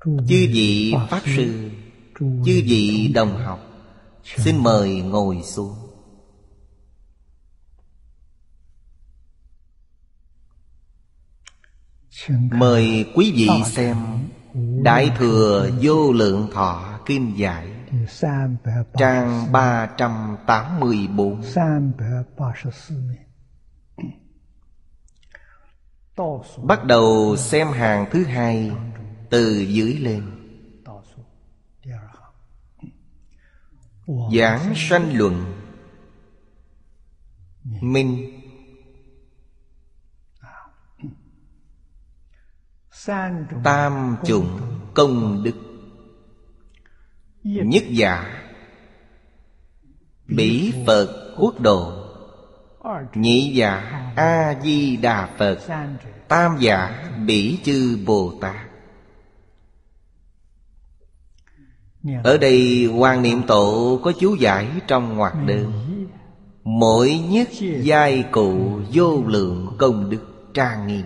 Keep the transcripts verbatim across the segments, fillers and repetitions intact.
chư vị Pháp Sư, chư vị đồng học, xin mời ngồi xuống. Mời quý vị xem Đại Thừa Vô Lượng Thọ Kinh Giải, trang ba trăm tám mươi bốn. Bắt đầu xem hàng thứ hai từ dưới lên. Giảng sanh luận. Minh. Tam chủng công đức. Nhất giả Bỉ Phật Quốc Độ. Nhị giả A Di Đà Phật. Tam giả Bỉ Chư Bồ Tát. Ở đây Hoàng Niệm Tổ có chú giải trong ngoặc đơn: mỗi nhất giai cụ vô lượng công đức trang nghiêm.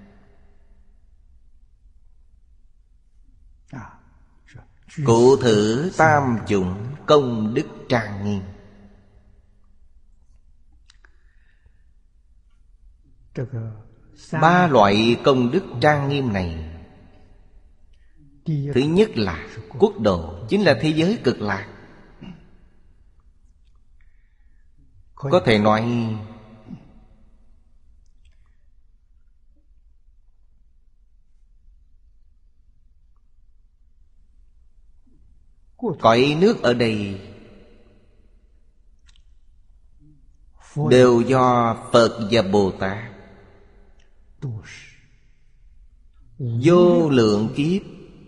Cụ thử tam chủng công đức trang nghiêm. Ba loại công đức trang nghiêm này, thứ nhất là quốc độ, chính là thế giới cực lạc. Có thể nói cõi nước ở đây đều do Phật và Bồ Tát vô lượng kiếp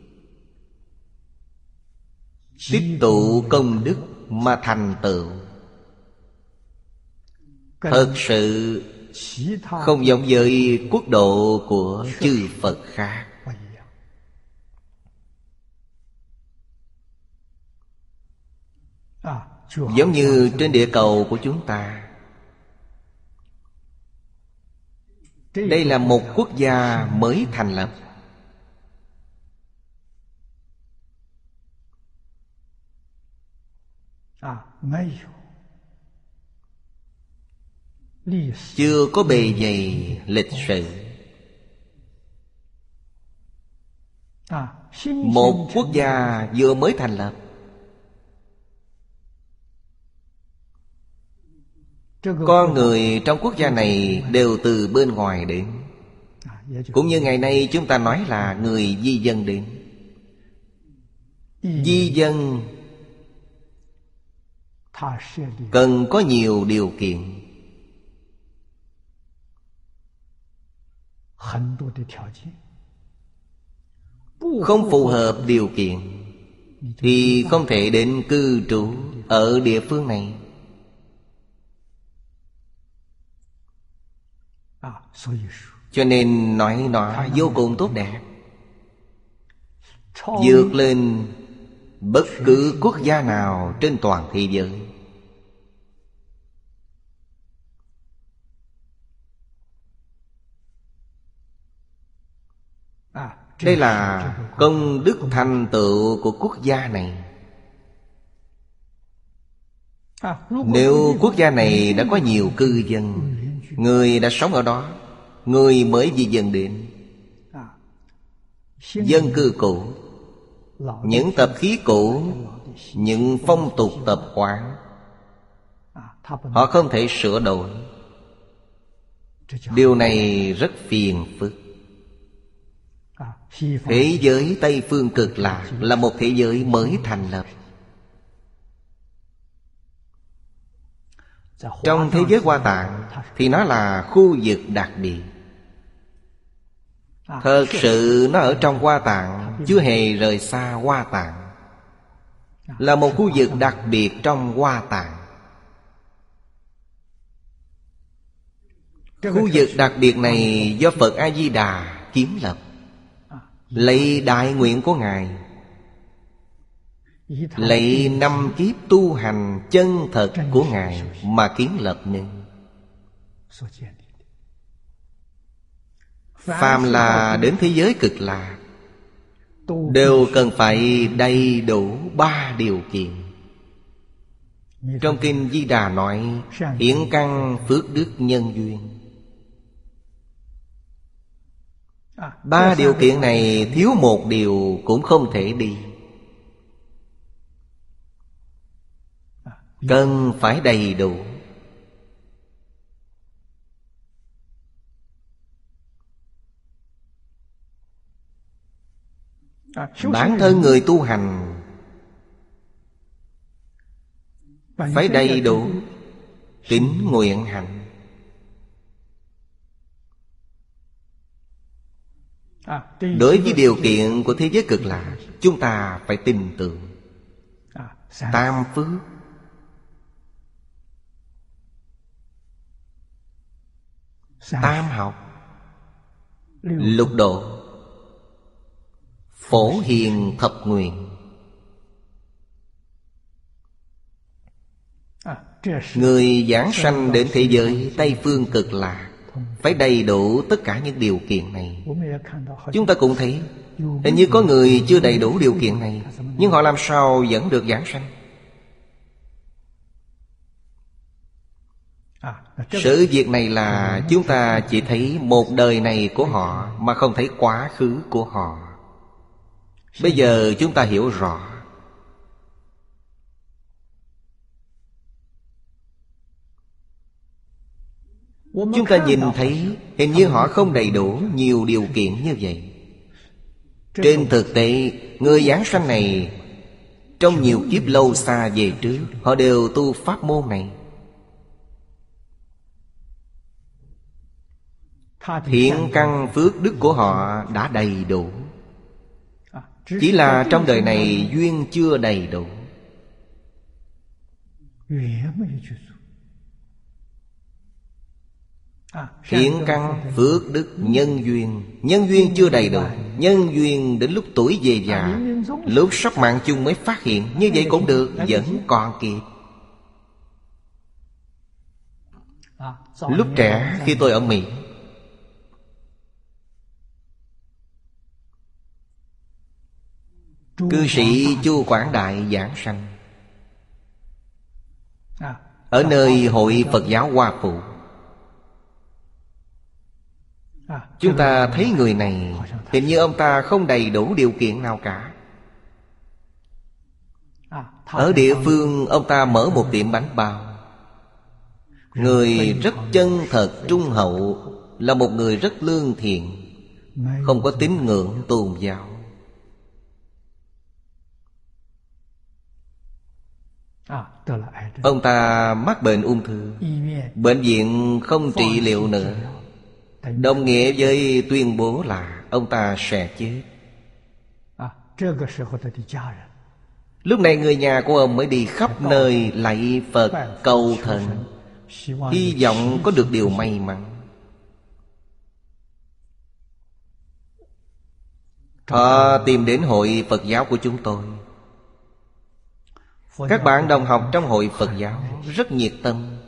tích tụ công đức mà thành tựu. Thật sự không giống với quốc độ của chư Phật khác. Giống như trên địa cầu của chúng ta, đây là một quốc gia mới thành lập. Chưa có bề dày lịch sử. Một quốc gia vừa mới thành lập, con người trong quốc gia này đều từ bên ngoài đến. Cũng như ngày nay chúng ta nói là người di dân đến. Di dân cần có nhiều điều kiện. Không phù hợp điều kiện thì không thể đến cư trú ở địa phương này. Cho nên nói nó vô cùng tốt đẹp, vượt lên bất cứ quốc gia nào trên toàn thế giới. Đây là công đức thành tựu của quốc gia này. Nếu quốc gia này đã có nhiều cư dân, người đã sống ở đó, người mới di dân đến, dân cư cũ, những tập khí cũ, những phong tục tập quán, họ không thể sửa đổi. Điều này rất phiền phức. Thế giới Tây Phương Cực Lạc là một thế giới mới thành lập. Trong thế giới Hoa Tạng thì nó là khu vực đặc biệt. Thật sự nó ở trong Hoa Tạng, chưa hề rời xa Hoa Tạng. Là một khu vực đặc biệt trong Hoa Tạng. Khu vực đặc biệt này do Phật A-di-đà kiến lập, lấy đại nguyện của Ngài, lấy năm kiếp tu hành chân thật của Ngài mà kiến lập nên. Phàm là đến thế giới Cực Lạc, đều cần phải đầy đủ ba điều kiện. Trong Kinh Di Đà nói hiển căn phước đức nhân duyên. Ba điều kiện này thiếu một điều cũng không thể đi. Cần phải đầy đủ. Bản thân người tu hành phải đầy đủ tín nguyện hạnh. Đối với điều kiện của thế giới cực lạc, chúng ta phải tin tưởng tam phước, tam học, lục độ, phổ hiền thập nguyện. Người giảng sanh đến thế giới Tây Phương Cực Lạc phải đầy đủ tất cả những điều kiện này. Chúng ta cũng thấy hình như có người chưa đầy đủ điều kiện này, nhưng họ làm sao vẫn được giảng sanh? Sự việc này là chúng ta chỉ thấy một đời này của họ, mà không thấy quá khứ của họ. Bây giờ chúng ta hiểu rõ. Chúng ta nhìn thấy hình như họ không đầy đủ nhiều điều kiện như vậy. Trên thực tế, người giảng sanh này trong nhiều kiếp lâu xa về trước, họ đều tu pháp môn này. Thiện căn phước đức của họ đã đầy đủ, chỉ là trong đời này duyên chưa đầy đủ. Thiện căn phước đức nhân duyên. Nhân duyên chưa đầy đủ. Nhân duyên đến lúc tuổi về già, lúc sắp mạng chung mới phát hiện. Như vậy cũng được, vẫn còn kịp. Lúc trẻ khi tôi ở Mỹ, cư sĩ Chu Quảng Đại giảng sanh ở nơi Hội Phật giáo Hoa Phụ. Chúng ta thấy người này hình như ông ta không đầy đủ điều kiện nào cả. Ở địa phương ông ta mở một tiệm bánh bao. Người rất chân thật trung hậu, là một người rất lương thiện, không có tín ngưỡng tôn giáo. Ông ta mắc bệnh ung thư, bệnh viện không trị liệu nữa, đồng nghĩa với tuyên bố là ông ta sẽ chết. Lúc này người nhà của ông mới đi khắp nơi lạy Phật cầu thần, hy vọng có được điều may mắn. Họ tìm đến Hội Phật giáo của chúng tôi. Các bạn đồng học trong Hội Phật giáo rất nhiệt tâm,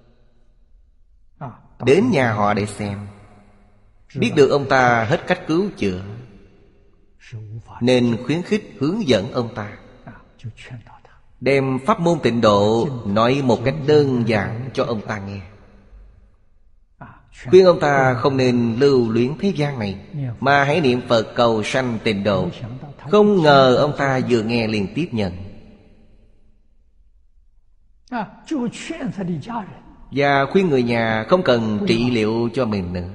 đến nhà họ để xem. Biết được ông ta hết cách cứu chữa, nên khuyến khích hướng dẫn ông ta, đem pháp môn tịnh độ nói một cách đơn giản cho ông ta nghe. Khuyên ông ta không nên lưu luyến thế gian này, mà hãy niệm Phật cầu sanh tịnh độ. Không ngờ ông ta vừa nghe liền tiếp nhận, và khuyên người nhà không cần trị liệu cho mình nữa,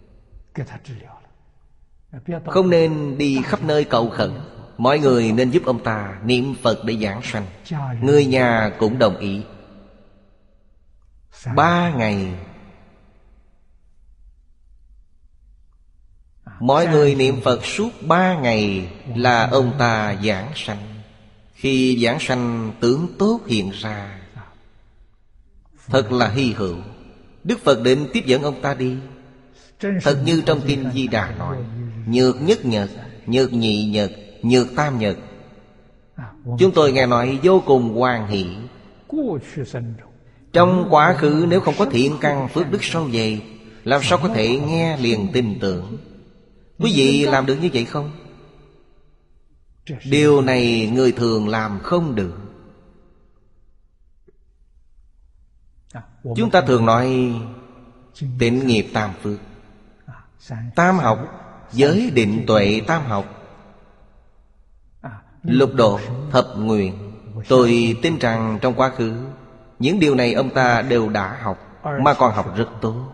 không nên đi khắp nơi cầu khẩn. Mọi người nên giúp ông ta niệm Phật để giảng sanh. Người nhà cũng đồng ý. Ba ngày mọi người niệm Phật suốt ba ngày là ông ta giảng sanh. Khi giảng sanh tướng tốt hiện ra, thật là hy hữu. Đức Phật định tiếp dẫn ông ta đi. Thật như trong Kinh Di Đà nói, nhược nhất nhật, nhược nhị nhật, nhược tam nhật. Chúng tôi nghe nói vô cùng hoan hỷ. Trong quá khứ nếu không có thiện căn phước đức sâu dày, làm sao có thể nghe liền tin tưởng? Quý vị làm được như vậy không? Điều này người thường làm không được. Chúng ta thường nói tịnh nghiệp tam phước, tam học, giới định tuệ tam học, lục độ, thập nguyện. Tôi tin rằng trong quá khứ những điều này ông ta đều đã học, mà còn học rất tốt.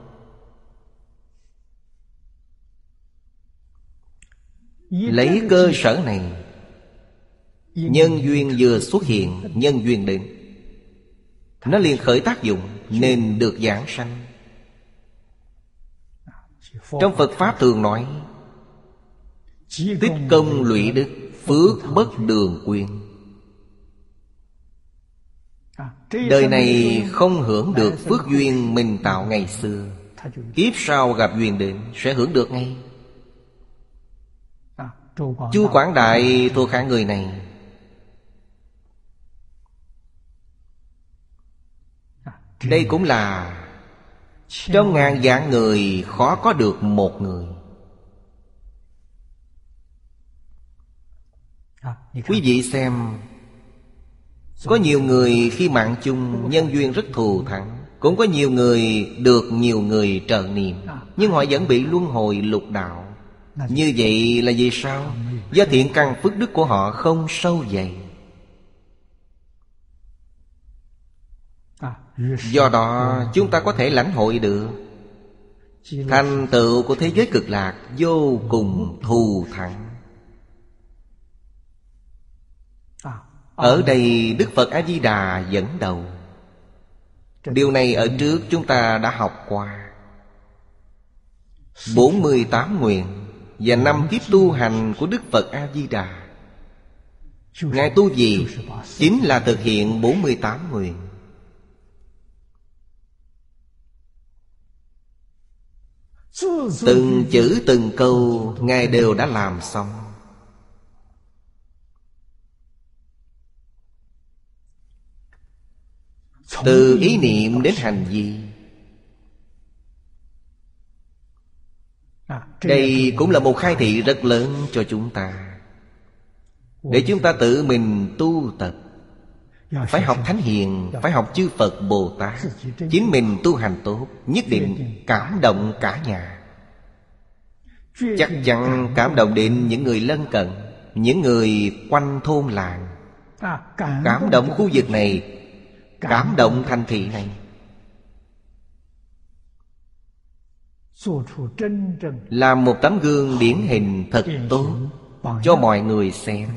Lấy cơ sở này, nhân duyên vừa xuất hiện, nhân duyên đến, nó liền khởi tác dụng, nên được giảng sanh. Trong Phật Pháp thường nói tích công lũy đức, phước bất đường quyên. Đời này không hưởng được phước duyên mình tạo ngày xưa, kiếp sau gặp duyên đến sẽ hưởng được ngay. Chu Quảng Đại thuộc hạng người này. Đây cũng là trong ngàn vạn người khó có được một người. Quý vị xem, có nhiều người khi mạng chung nhân duyên rất thù thắng, cũng có nhiều người được nhiều người trợ niệm, nhưng họ vẫn bị luân hồi lục đạo. Như vậy là vì sao? Do thiện căn phước đức của họ không sâu dày. Do đó chúng ta có thể lãnh hội được thành tựu của thế giới cực lạc vô cùng thù thắng. Ở đây Đức Phật A-di-đà dẫn đầu. Điều này ở trước chúng ta đã học qua. Bốn mươi tám nguyện và năm kiếp tu hành của Đức Phật A-di-đà, Ngài tu gì? Chính là thực hiện bốn mươi tám nguyện. Từng chữ từng câu Ngài đều đã làm xong. Từ ý niệm đến hành vi. Đây cũng là một khai thị rất lớn cho chúng ta, để chúng ta tự mình tu tập. Phải học Thánh Hiền, phải học chư Phật Bồ Tát. Chính mình tu hành tốt, nhất định cảm động cả nhà. Chắc chắn cảm động đến những người lân cận, những người quanh thôn làng, cảm động khu vực này, cảm động thành thị này. Làm một tấm gương điển hình thật tốt cho mọi người xem.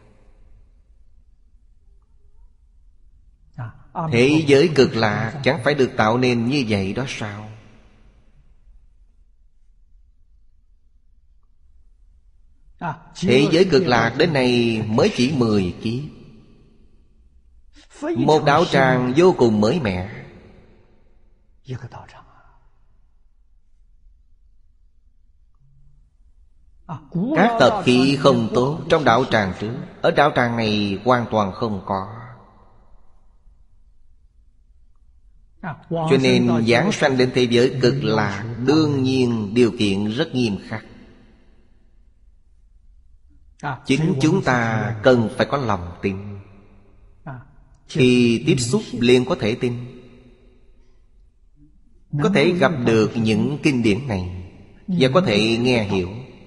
Thế giới cực lạc chẳng phải được tạo nên như vậy đó sao? Thế giới cực lạc đến nay mới chỉ mười kiếp. Một đạo tràng vô cùng mới mẻ. Các tập khí không tốt trong đạo tràng trước, ở đạo tràng này hoàn toàn không có. Cho nên giảng sanh đến thế giới cực lạc đương nhiên điều kiện rất nghiêm khắc. Chính chúng ta cần phải có lòng tin. Khi tiếp xúc liền có thể tin, có thể gặp được những kinh điển này và có thể nghe hiểu.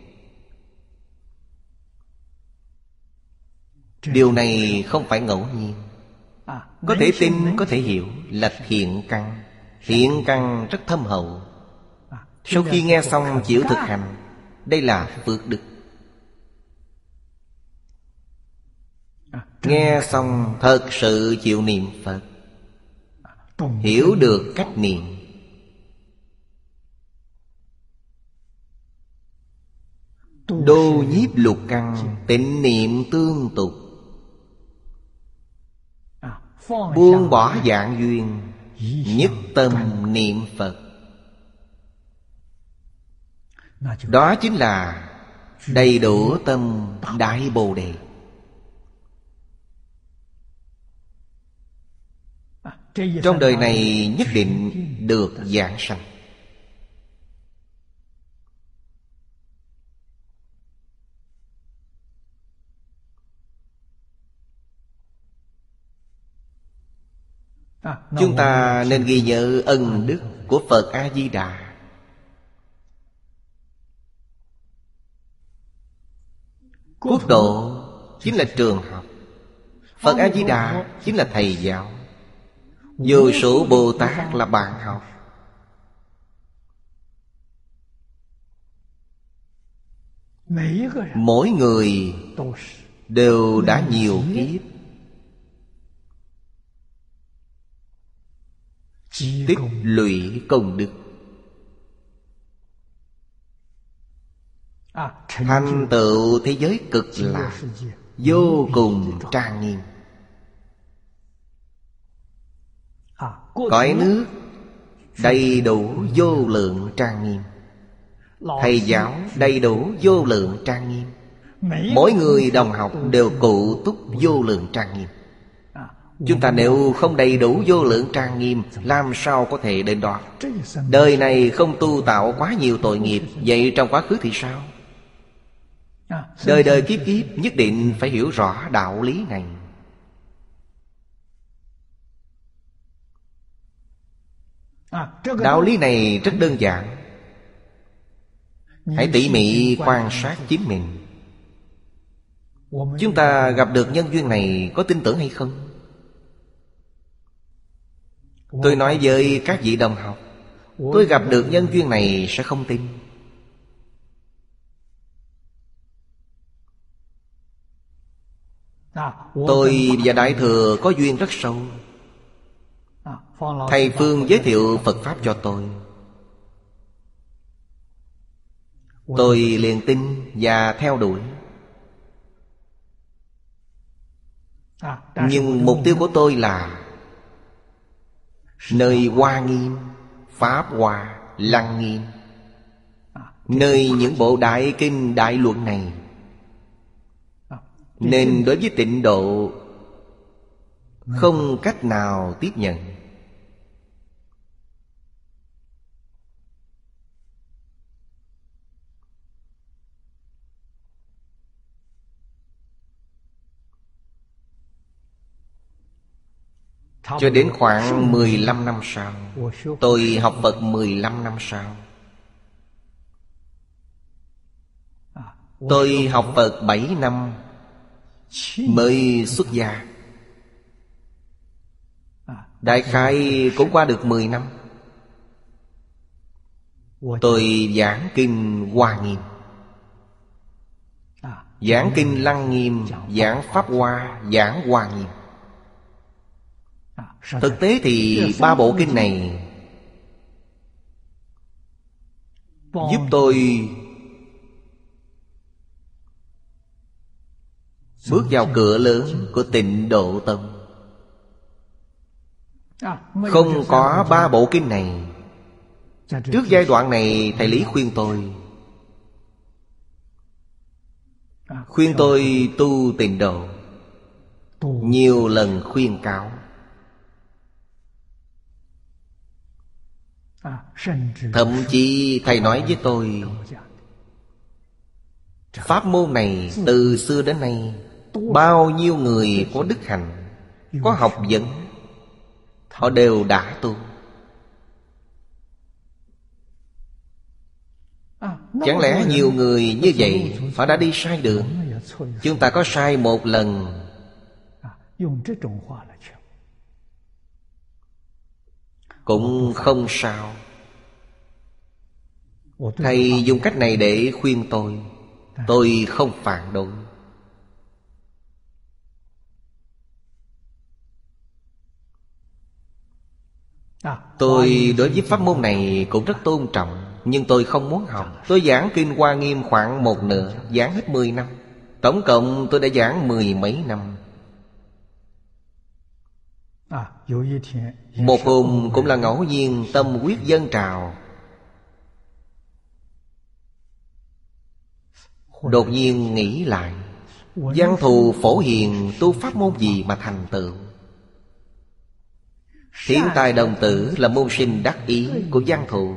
Điều này không phải ngẫu nhiên. Có thể tin, có thể hiểu là thiện căn. Thiện căn rất thâm hậu. Sau khi nghe xong chịu thực hành, đây là phước đức. Nghe xong thật sự chịu niệm Phật, hiểu được cách niệm. Đô nhiếp lục căn, tịnh niệm tương tục. Buông bỏ dạng duyên, nhất tâm niệm Phật. Đó chính là đầy đủ tâm Đại Bồ Đề. Trong đời này nhất định được giảng sanh. Chúng ta nên ghi nhớ ân đức của Phật A-di-đà. Quốc độ chính là trường học, Phật A-di-đà chính là thầy giáo, vô số Bồ Tát là bạn học. Mỗi người đều đã nhiều kiếp tích lũy công đức, thành tựu thế giới cực lạc vô cùng trang nghiêm. Cõi nước đầy đủ vô lượng trang nghiêm, thầy giáo đầy đủ vô lượng trang nghiêm. Mỗi người đồng học đều cụ túc vô lượng trang nghiêm. Chúng ta nếu không đầy đủ vô lượng trang nghiêm, làm sao có thể đến đó? Đời này không tu tạo quá nhiều tội nghiệp, vậy trong quá khứ thì sao? Đời đời kiếp kiếp nhất định phải hiểu rõ đạo lý này. Đạo lý này rất đơn giản. Hãy tỉ mỉ quan sát chính mình. Chúng ta gặp được nhân duyên này có tin tưởng hay không? Tôi nói với các vị đồng học, tôi gặp được nhân duyên này sẽ không tin. Tôi và Đại Thừa có duyên rất sâu. Thầy Phương giới thiệu Phật Pháp cho tôi, tôi liền tin và theo đuổi. Nhưng mục tiêu của tôi là nơi Hoa Nghiêm, Pháp Hoa, Lăng Nghiêm, nơi những bộ đại kinh đại luận này. Nên đối với Tịnh Độ không cách nào tiếp nhận. Cho đến khoảng mười lăm năm sau, tôi học Phật mười lăm năm sau, tôi học Phật bảy năm mới xuất gia. Đại khái cũng qua được mười năm. Tôi giảng kinh Hoa Nghiêm, giảng kinh Lăng Nghiêm, giảng Pháp Hoa, giảng Hoa Nghiêm. Thực tế thì ba bộ kinh này giúp tôi bước vào cửa lớn của Tịnh Độ Tông. Không có ba bộ kinh này, trước giai đoạn này thầy Lý khuyên tôi Khuyên tôi tu Tịnh Độ, nhiều lần khuyên cáo. Thậm chí thầy nói với tôi, pháp môn này từ xưa đến nay, bao nhiêu người có đức hạnh, có học vấn, họ đều đã tu. Chẳng lẽ nhiều người như vậy họ đã đi sai đường? Chúng ta có sai một lần, cũng không sao. Thầy dùng cách này để khuyên tôi, tôi không phản đối. Tôi đối với pháp môn này cũng rất tôn trọng, nhưng tôi không muốn học. Tôi giảng kinh Hoa Nghiêm khoảng một nửa, giảng hết mười năm. Tổng cộng tôi đã giảng mười mấy năm. Một hôm cũng là ngẫu nhiên tâm quyết dâng trào, đột nhiên nghĩ lại, Văn Thù Phổ Hiền tu pháp môn gì mà thành tựu? Thiên tài đồng tử là môn sinh đắc ý của Văn Thù.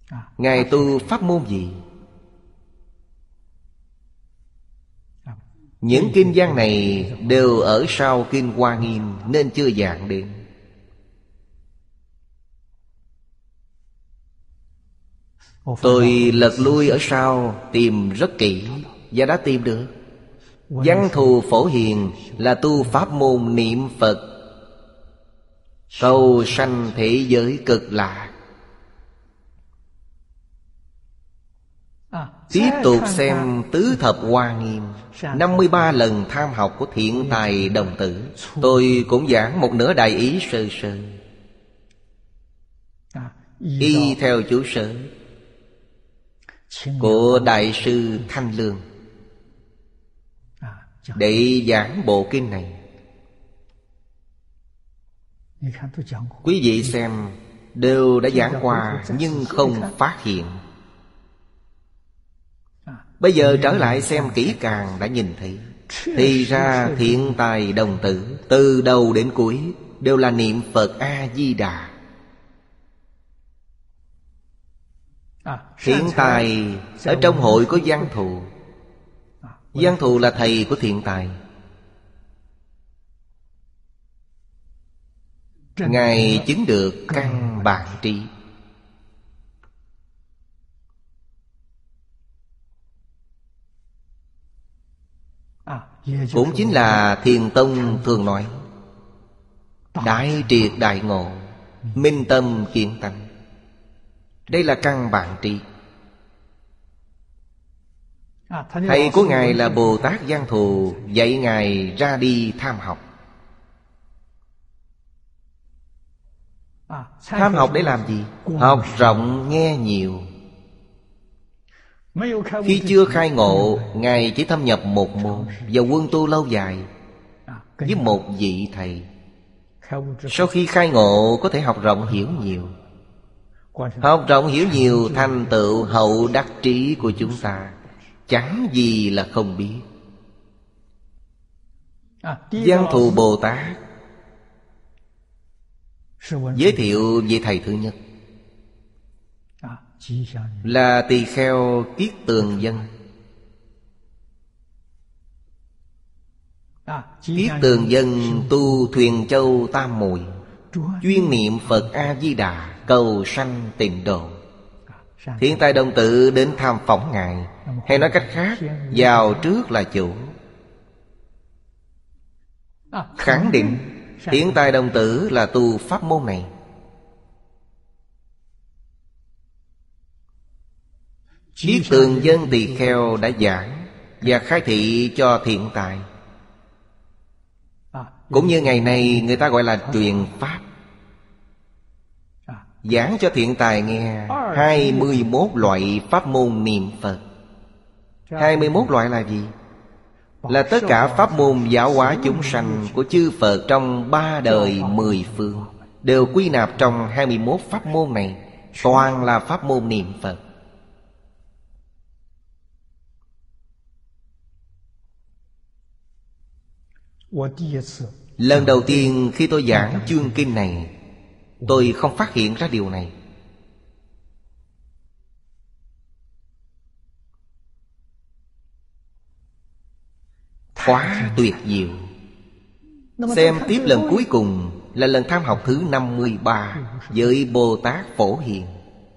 Ngài tu pháp môn gì? Những kinh văn này đều ở sau Kinh Hoa Nghiêm nên chưa giảng đến. Tôi lật lui ở sau tìm rất kỹ và đã tìm được. Văn thù Phổ Hiền là tu pháp môn niệm Phật, cầu sanh thế giới cực lạc. Tiếp tục xem Tứ Thập Hoa Nghiêm, năm mươi ba lần tham học của Thiện Tài Đồng Tử. Tôi cũng giảng một nửa đại ý sơ sơ, y theo chú sớ của Đại sư Thanh Lương để giảng bộ kinh này. Quý vị xem, đều đã giảng qua nhưng không phát hiện. Bây giờ trở lại xem kỹ càng đã nhìn thấy. Thì ra Thiện Tài Đồng Tử từ đầu đến cuối đều là niệm Phật A-di-đà. Thiện Tài ở trong hội có Văn Thù. Văn Thù là thầy của Thiện Tài. Ngài chứng được căn bản trí. Cũng chính là Thiền Tông thường nói đại triệt đại ngộ, minh tâm kiến tánh. Đây là căn bản trí. Thầy của Ngài là Bồ Tát Văn Thù dạy Ngài ra đi tham học. Tham học để làm gì? Học rộng nghe nhiều. Khi chưa khai ngộ, Ngài chỉ thâm nhập một môn và quân tu lâu dài với một vị thầy. Sau khi khai ngộ có thể học rộng hiểu nhiều. Học rộng hiểu nhiều thành tựu hậu đắc trí của chúng ta chẳng gì là không biết. Văn Thù Bồ Tát giới thiệu vị thầy thứ nhất là tỳ kheo Kiết Tường Dân. Kiết Tường Dân tu Thuyền Châu Tam Muội, chuyên niệm Phật A-di-đà, cầu sanh tịnh độ. Thiện Tài Đồng Tử đến tham phỏng Ngài, hay nói cách khác, vào trước là chủ. Khẳng định Thiện Tài Đồng Tử là tu pháp môn này. Kiết Tường Dân tỳ kheo đã giảng và khai thị cho Thiện Tài. Cũng như ngày nay người ta gọi là truyền pháp. Giảng cho Thiện Tài nghe hai mươi mốt loại pháp môn niệm Phật. Hai mươi mốt loại là gì? Là tất cả pháp môn giáo hóa chúng sanh của chư Phật trong ba đời mười phương, đều quy nạp trong hai mươi mốt pháp môn này. Toàn là pháp môn niệm Phật. Lần đầu tiên khi tôi giảng chương kinh này, tôi không phát hiện ra điều này. Quá tuyệt diệu. Xem tiếp lần cuối cùng là lần tham học thứ năm mươi ba với Bồ Tát Phổ Hiền.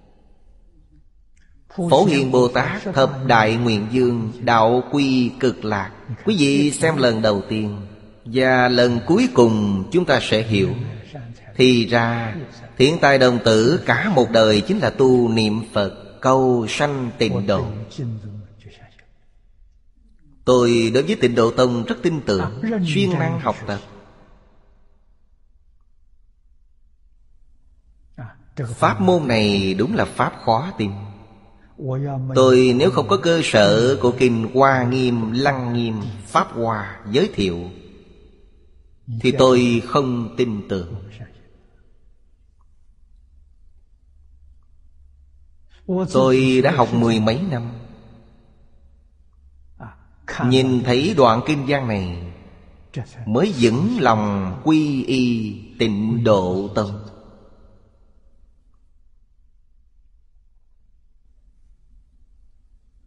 Phổ Hiền Bồ Tát thập đại nguyện dương, đạo quy cực lạc. Quý vị xem lần đầu tiên và lần cuối cùng chúng ta sẽ hiểu. Thì ra Thiện Tài Đồng Tử cả một đời chính là tu niệm Phật, cầu sanh tịnh độ. Tôi đối với Tịnh Độ Tông rất tin tưởng, siêng năng học tập. Pháp môn này đúng là pháp khó tin. Tôi nếu không có cơ sở của Kinh Hoa Nghiêm, Lăng Nghiêm, Pháp Hoa giới thiệu thì tôi không tin tưởng. Tôi đã học mười mấy năm, nhìn thấy đoạn kinh văn này mới vững lòng quy y Tịnh Độ Tông.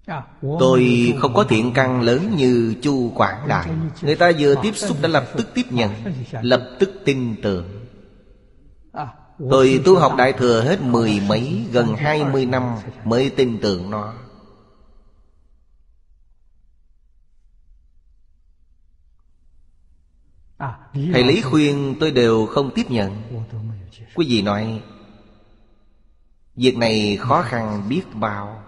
Tôi không có thiện căn lớn như Chu Quảng Đại. Người ta vừa tiếp xúc đã lập tức tiếp nhận, lập tức tin tưởng. Tôi tu học Đại Thừa hết mười mấy, gần hai mươi năm mới tin tưởng nó. Thầy Lý khuyên tôi đều không tiếp nhận. Quý vị nói việc này khó khăn biết bao.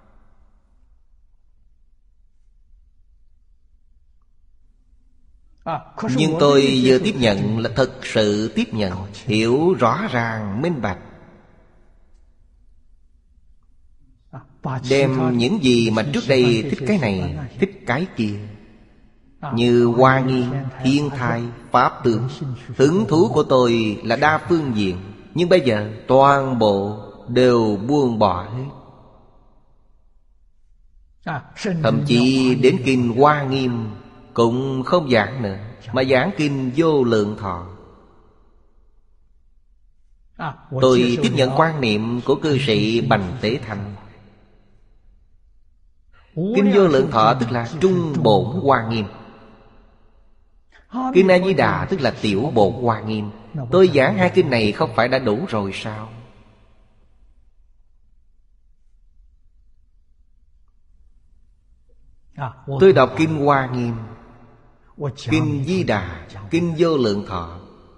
Nhưng tôi vừa tiếp nhận là thật sự tiếp nhận, hiểu rõ ràng, minh bạch. Đem những gì mà trước đây thích cái này, thích cái kia, như Hoa Nghiêm, Thiên Thai, Pháp Tướng, hứng thú của tôi là đa phương diện. Nhưng bây giờ toàn bộ đều buông bỏ hết. Thậm chí đến kinh Hoa Nghiêm cũng không giảng nữa, mà giảng kinh Vô Lượng Thọ. Tôi tiếp nhận quan niệm của cư sĩ Bành Tế Thanh. Kinh Vô Lượng Thọ tức là trung bổn Hoa Nghiêm, Kinh A Di Đà tức là tiểu bổn Hoa Nghiêm. Tôi giảng hai kinh này không phải đã đủ rồi sao? Tôi đọc kinh Hoa Nghiêm, kinh Di Đà, kinh Vô Lượng Thọ.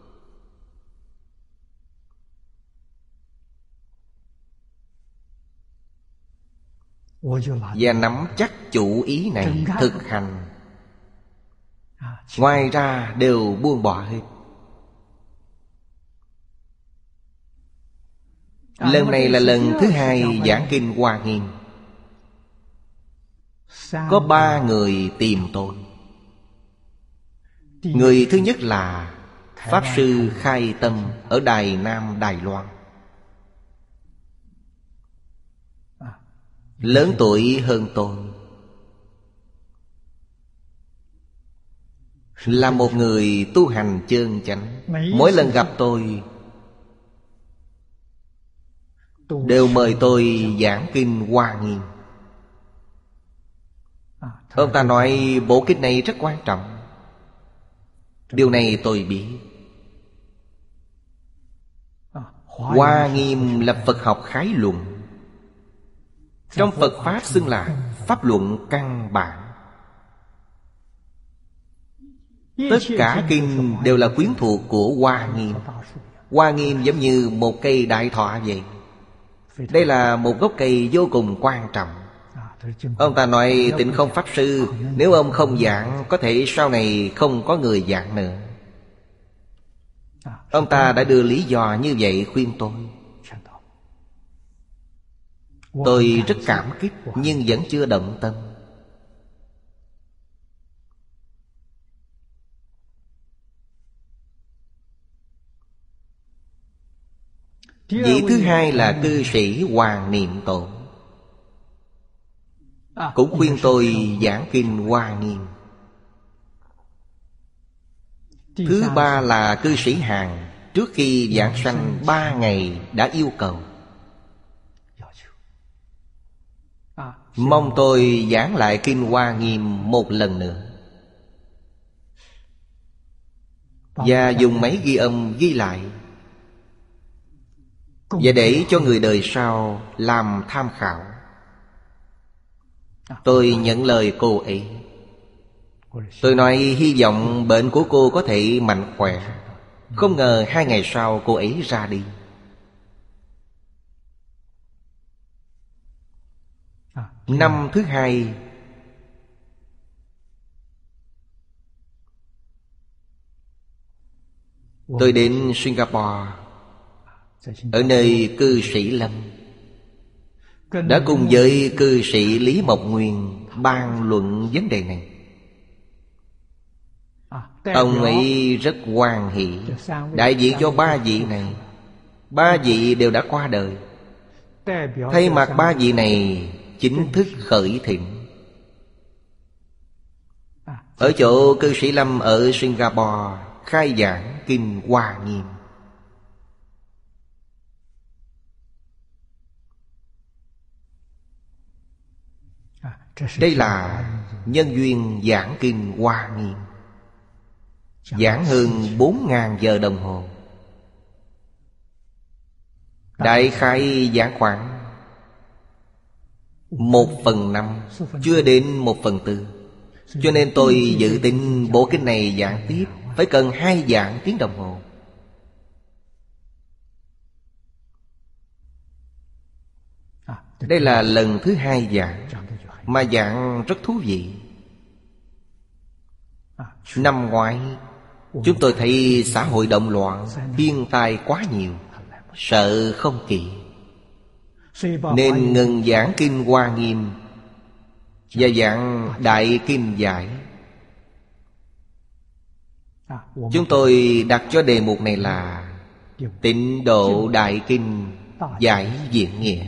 Và nắm chắc chủ ý này thực hành. Ngoài ra đều buông bỏ hết. Lần này là lần thứ hai giảng kinh Hoa Nghiêm. Có ba người tìm tôi. Người thứ nhất là Pháp Sư Khai Tâm ở Đài Nam, Đài Loan. Lớn tuổi hơn tôi, là một người tu hành chân chánh. Mỗi lần gặp tôi đều mời tôi giảng kinh Hoa Nghiêm. Ông ta nói bộ kinh này rất quan trọng. Điều này tôi biết. Hoa Nghiêm là Phật học khái luận. Trong Phật Pháp xưng là pháp luận căn bản. Tất cả kinh đều là quyến thuộc của Hoa Nghiêm. Hoa Nghiêm giống như một cây đại thọ vậy. Đây là một gốc cây vô cùng quan trọng. Ông ta nói Tịnh Không Pháp Sư, nếu ông không giảng, có thể sau này không có người giảng nữa. Ông ta đã đưa lý do như vậy khuyên tôi. Tôi rất cảm kích, nhưng vẫn chưa động tâm. Vị thứ hai là cư sĩ Hoàng Niệm Tổ, cũng khuyên tôi giảng kinh Hoa Nghiêm. Thứ ba là cư sĩ Hàn, trước khi giảng sanh ba ngày đã yêu cầu mong tôi giảng lại kinh Hoa Nghiêm một lần nữa, và dùng máy ghi âm ghi lại, và để cho người đời sau làm tham khảo. Tôi nhận lời cô ấy. Tôi nói hy vọng bệnh của cô có thể mạnh khỏe. Không ngờ hai ngày sau cô ấy ra đi. Năm thứ hai, tôi đến Singapore, ở nơi cư sĩ Lâm, đã cùng với cư sĩ Lý Mộc Nguyên bàn luận vấn đề này. Ông ấy rất hoan hỷ, đại diện cho ba vị này. Ba vị đều đã qua đời. Thay mặt ba vị này chính thức khởi thịnh. Ở chỗ cư sĩ Lâm ở Singapore khai giảng kinh Hoa Nghiêm. Đây là nhân duyên giảng kinh Hoa Nghiêm, giảng hơn bốn ngàn giờ đồng hồ. Đại khái giảng khoảng một phần năm, chưa đến một phần tư. Cho nên tôi dự tính bộ kinh này giảng tiếp phải cần hai giảng tiếng đồng hồ. Đây là lần thứ hai giảng, mà giảng rất thú vị. Năm ngoái chúng tôi thấy xã hội động loạn, thiên tai quá nhiều, sợ không kịp, nên ngừng giảng kinh Hoa Nghiêm và giảng Đại Kinh Giải. Chúng tôi đặt cho đề mục này là Tịnh Độ Đại Kinh Giải Diện Nghĩa.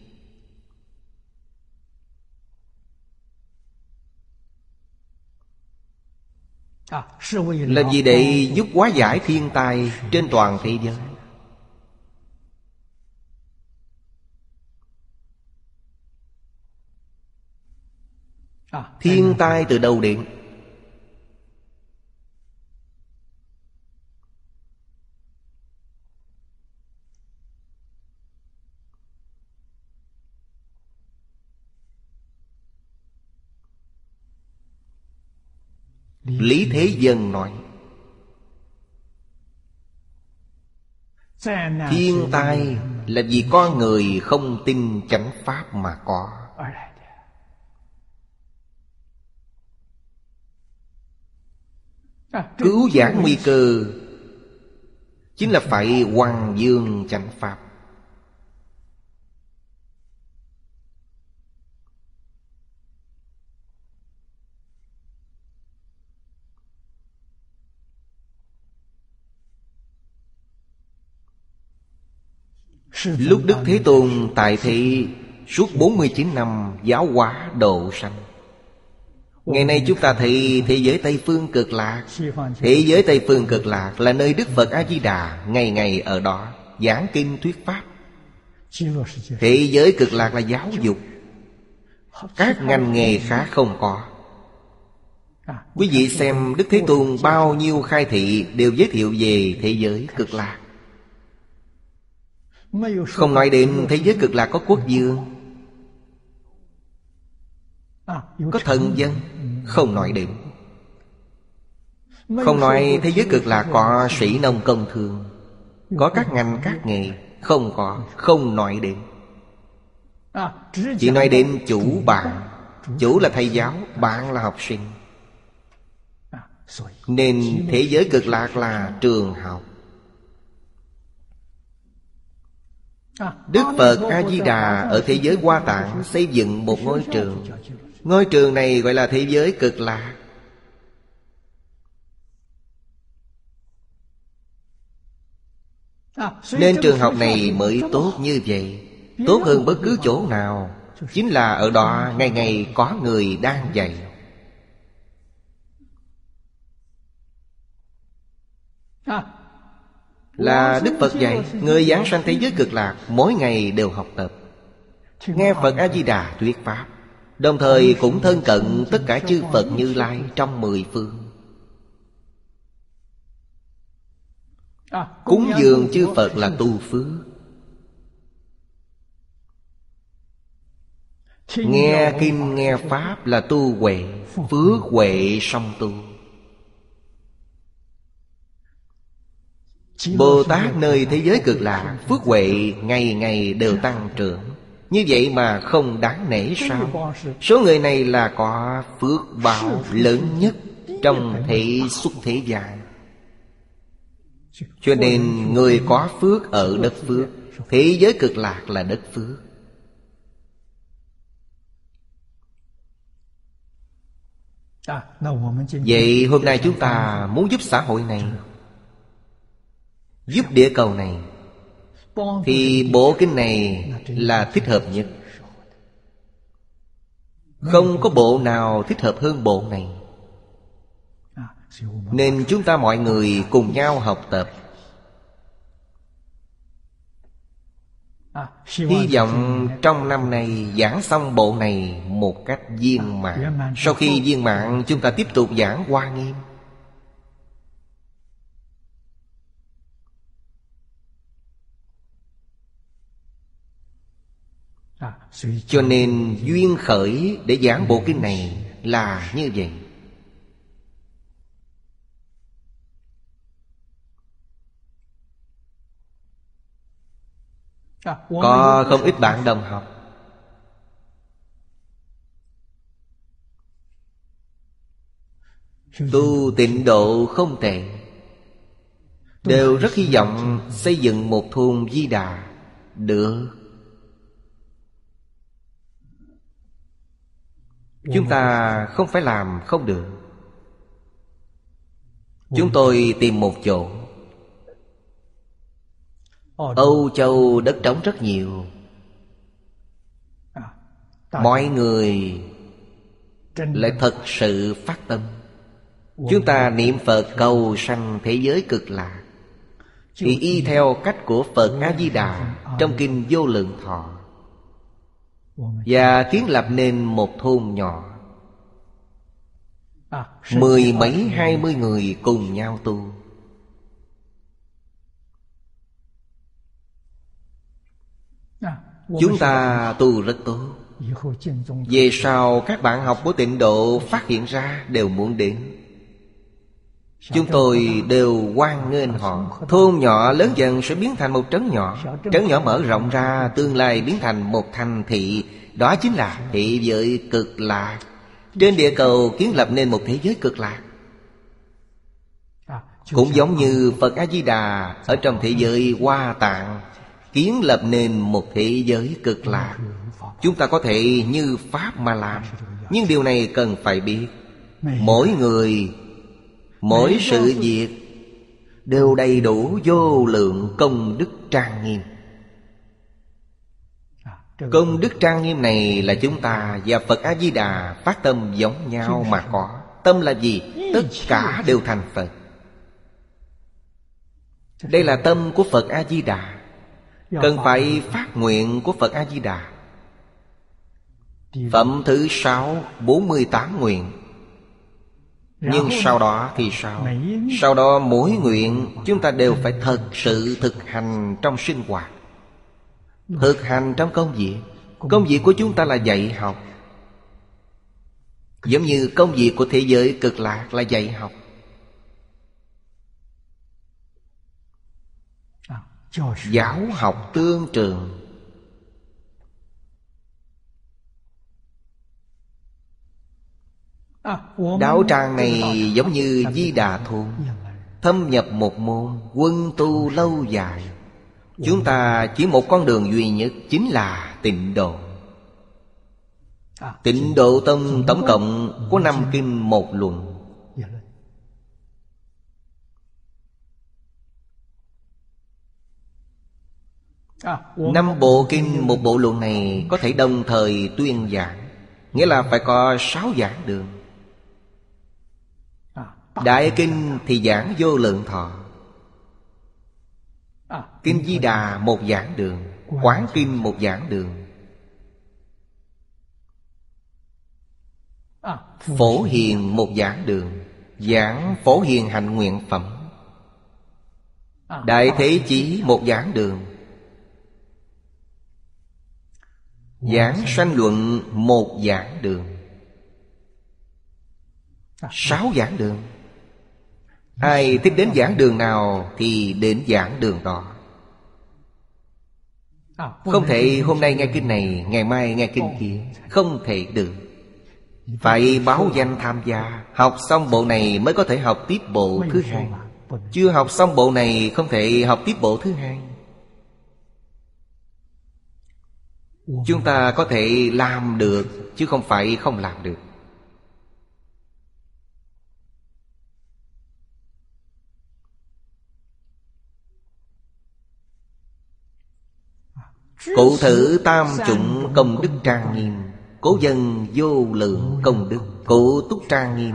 Là vì để giúp hóa giải thiên tai trên toàn thế giới. Thiên tai từ đâu đến? Lý Thế Dân nói thiên tai là vì con người không tin chánh pháp mà có. Cứu vãn nguy cơ chính là phải hoằng dương chánh pháp. Lúc Đức Thế Tôn tại thế suốt bốn mươi chín năm giáo hóa độ sanh. Ngày nay chúng ta thấy thế giới Tây Phương Cực Lạc. Thế giới Tây Phương Cực Lạc là nơi Đức Phật A-di-đà ngày ngày ở đó giảng kinh thuyết pháp. Thế giới Cực Lạc là giáo dục, các ngành nghề khác không có. Quý vị xem Đức Thế Tôn bao nhiêu khai thị đều giới thiệu về thế giới Cực Lạc. Không nói đến thế giới Cực Lạc có quốc vương, có thần dân, không nói đến. Không nói thế giới Cực Lạc có sĩ nông công thương, có các ngành các nghề, không có, không nói đến. Chỉ nói đến chủ bạn. Chủ là thầy giáo, bạn là học sinh. Nên thế giới Cực Lạc là trường học. Đức Phật A-di-đà ở thế giới Hoa Tạng xây dựng một ngôi trường. Ngôi trường này gọi là thế giới Cực Lạc. Nên trường học này mới tốt như vậy, tốt hơn bất cứ chỗ nào. Chính là ở đó ngày ngày có người đang dạy. Là Đức Phật dạy, người giảng sanh thế giới Cực Lạc mỗi ngày đều học tập, nghe Phật A-di-đà thuyết pháp, đồng thời cũng thân cận tất cả chư Phật Như Lai trong mười phương. Cúng dường chư Phật là tu phước. Nghe kinh nghe pháp là tu huệ, phước huệ song tu. Bồ Tát nơi thế giới Cực Lạc phước huệ ngày ngày đều tăng trưởng. Như vậy mà không đáng nể sao? Số người này là có phước báo lớn nhất trong thế xuất thế gian. Cho nên người có phước ở đất phước, thế giới Cực Lạc là đất phước. Vậy hôm nay chúng ta muốn giúp xã hội này, giúp địa cầu này, thì bộ kinh này là thích hợp nhất. Không có bộ nào thích hợp hơn bộ này. Nên chúng ta mọi người cùng nhau học tập. Hy vọng trong năm nay giảng xong bộ này một cách viên mãn. Sau khi viên mãn, chúng ta tiếp tục giảng Hoa Nghiêm. Cho nên duyên khởi để giảng bộ kinh này là như vậy. Có không ít bạn đồng học tu tịnh độ không tệ, đều rất hy vọng xây dựng một thôn Di Đà. Được, chúng ta không phải làm không được. Chúng tôi tìm một chỗ. Âu Châu đất trống rất nhiều, mọi người lại thật sự phát tâm. Chúng ta niệm Phật cầu sanh thế giới cực lạc, thì y theo cách của Phật A-di-đà trong Kinh Vô Lượng Thọ, và kiến lập nên một thôn nhỏ, mười mấy hai mươi người cùng nhau tu. Chúng ta tu rất tốt. Về sau các bạn học của tịnh độ phát hiện ra đều muốn đến, chúng tôi đều hoan nghênh họ. Thôn nhỏ lớn dần sẽ biến thành một trấn nhỏ. Trấn nhỏ mở rộng ra, tương lai biến thành một thành thị. Đó chính là thế giới cực lạc. Trên địa cầu kiến lập nên một thế giới cực lạc. Cũng giống như Phật A-di-đà ở trong thế giới Hoa Tạng kiến lập nên một thế giới cực lạc. Chúng ta có thể như Pháp mà làm, nhưng điều này cần phải biết, mỗi người, mỗi sự việc đều đầy đủ vô lượng công đức trang nghiêm. Công đức trang nghiêm này là chúng ta và Phật A-di-đà phát tâm giống nhau mà có. Tâm là gì? Tất cả đều thành Phật. Đây là tâm của Phật A-di-đà, cần phải phát nguyện của Phật A-di-đà. Phẩm thứ sáu, bốn mươi tám nguyện. Nhưng sau đó thì sao? Sau đó mỗi nguyện chúng ta đều phải thật sự thực hành trong sinh hoạt, thực hành trong công việc. Công việc của chúng ta là dạy học, giống như công việc của thế giới cực lạc là dạy học. Giáo học tương trường. Đạo tràng này giống như Di Đà Thôn, thâm nhập một môn, quân tu lâu dài. Chúng ta chỉ một con đường duy nhất, chính là tịnh độ. Tịnh độ tông tổng cộng có năm kinh một luận. Năm bộ kinh một bộ luận này có thể đồng thời tuyên giảng, nghĩa là phải có sáu giảng đường. Đại kinh thì giảng Vô Lượng Thọ, Kinh Di Đà một giảng đường, Quán Kinh một giảng đường, Phổ Hiền một giảng đường, giảng Phổ Hiền Hạnh Nguyện Phẩm. Đại Thế Chí một giảng đường, giảng Sanh Luận một giảng đường. Sáu giảng đường. Ai thích đến giảng đường nào thì đến giảng đường đó. Không thể hôm nay nghe kinh này, ngày mai nghe kinh kia, không thể được. Phải báo danh tham gia. Học xong bộ này mới có thể học tiếp bộ thứ hai. Chưa học xong bộ này không thể học tiếp bộ thứ hai. Chúng ta có thể làm được, chứ không phải không làm được. Cụ thử tam chủng công đức trang nghiêm, cố dân vô lượng công đức. Cụ túc trang nghiêm.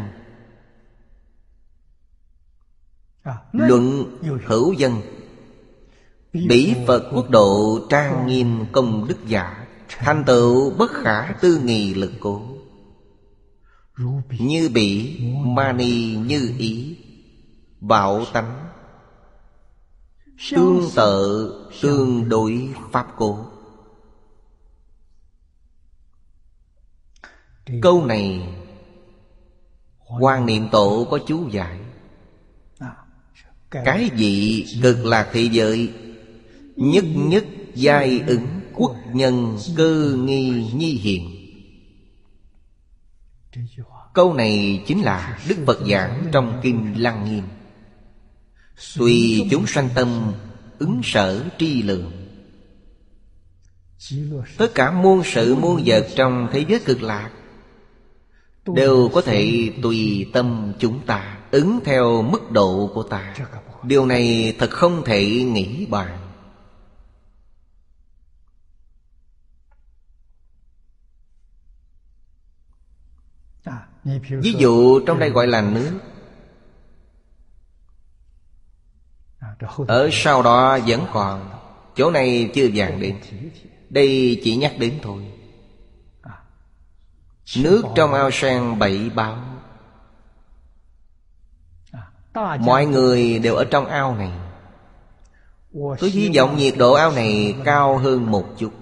Luận hữu dân, Bỉ Phật quốc độ trang nghiêm công đức giả, thành tựu bất khả tư nghì lực cố. Như bỉ, mani như ý, bảo tánh, tương tự tương đối pháp cố. Câu này Quan Niệm Tổ có chú giải: cái vị cực lạc thế giới, nhất nhất giai ứng quốc nhân cơ nghi nhi hiện. Câu này chính là Đức Phật giảng trong Kinh Lăng Nghiêm: tùy chúng sanh tâm, ứng sở tri lượng. Tất cả muôn sự muôn vật trong thế giới cực lạc đều có thể tùy tâm chúng ta, ứng theo mức độ của ta. Điều này thật không thể nghĩ bàn. Ví dụ trong đây gọi là nước, ở sau đó vẫn còn, chỗ này chưa dàn đến. Đây chỉ nhắc đến thôi. Nước trong ao sen bảy báo, mọi người đều ở trong ao này. Tôi hy vọng nhiệt độ ao này cao hơn một chút,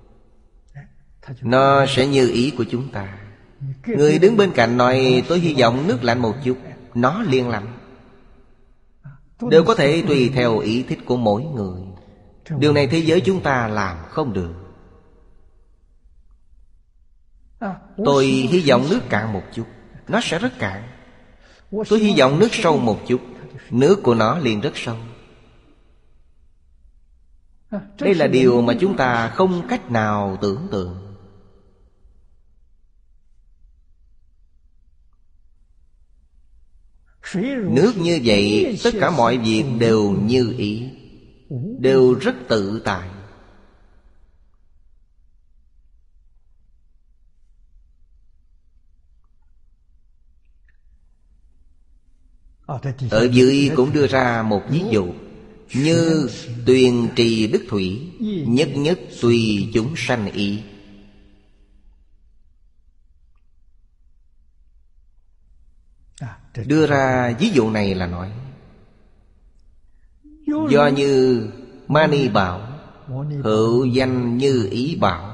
nó sẽ như ý của chúng ta. Người đứng bên cạnh nói tôi hy vọng nước lạnh một chút, nó liền lạnh. Đều có thể tùy theo ý thích của mỗi người. Điều này thế giới chúng ta làm không được. Tôi hy vọng nước cạn một chút, nó sẽ rất cạn. Tôi hy vọng nước sâu một chút, nước của nó liền rất sâu. Đây là điều mà chúng ta không cách nào tưởng tượng. Nước như vậy, tất cả mọi việc đều như ý, đều rất tự tại. Ở dưới cũng đưa ra một ví dụ: như tuyền trì đức thủy, nhất nhất tùy chúng sanh ý. Đưa ra ví dụ này là nói, do như Mani bảo, hữu danh như ý bảo,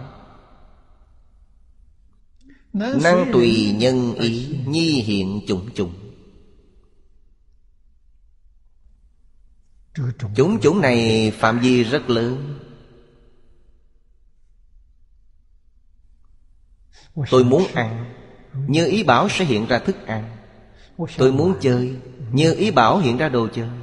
năng tùy nhân ý, nhi hiện chủng chủng. Chủng chủng này phạm vi rất lớn. Tôi muốn ăn, như ý bảo sẽ hiện ra thức ăn. Tôi muốn chơi, như ý bảo hiện ra đồ chơi.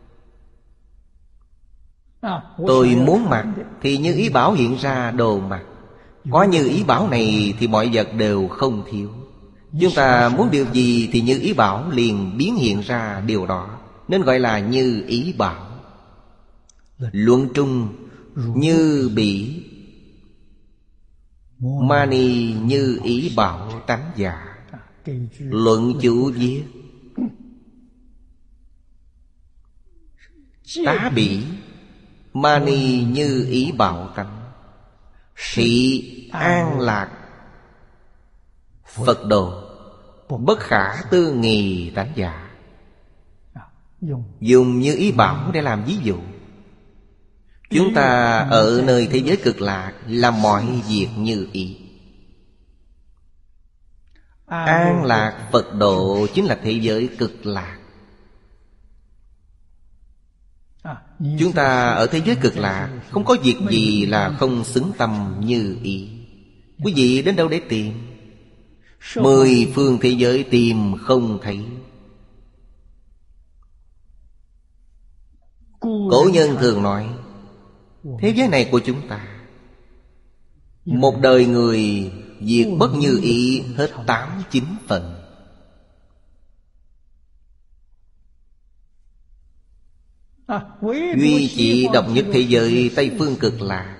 Tôi muốn mặc, thì như ý bảo hiện ra đồ mặc. Có như ý bảo này thì mọi vật đều không thiếu. Chúng ta muốn điều gì thì như ý bảo liền biến hiện ra điều đó, nên gọi là như ý bảo. Luận trung như bỉ, mani như ý bảo tánh giả. Luận chủ viết, tá bỉ, mani như ý bảo tánh, thị an lạc Phật độ, bất khả tư nghì tánh giả. Dùng như ý bảo để làm ví dụ. Chúng ta ở nơi thế giới cực lạc làm mọi việc như ý. An lạc Phật độ chính là thế giới cực lạc. Chúng ta ở thế giới cực lạc không có việc gì là không xứng tâm như ý. Quý vị đến đâu để tìm? Mười phương thế giới tìm không thấy. Cổ nhân thường nói, thế giới này của chúng ta, một đời người việc bất như ý hết tám chín phần. Duy chỉ độc nhất thế giới Tây phương cực lạc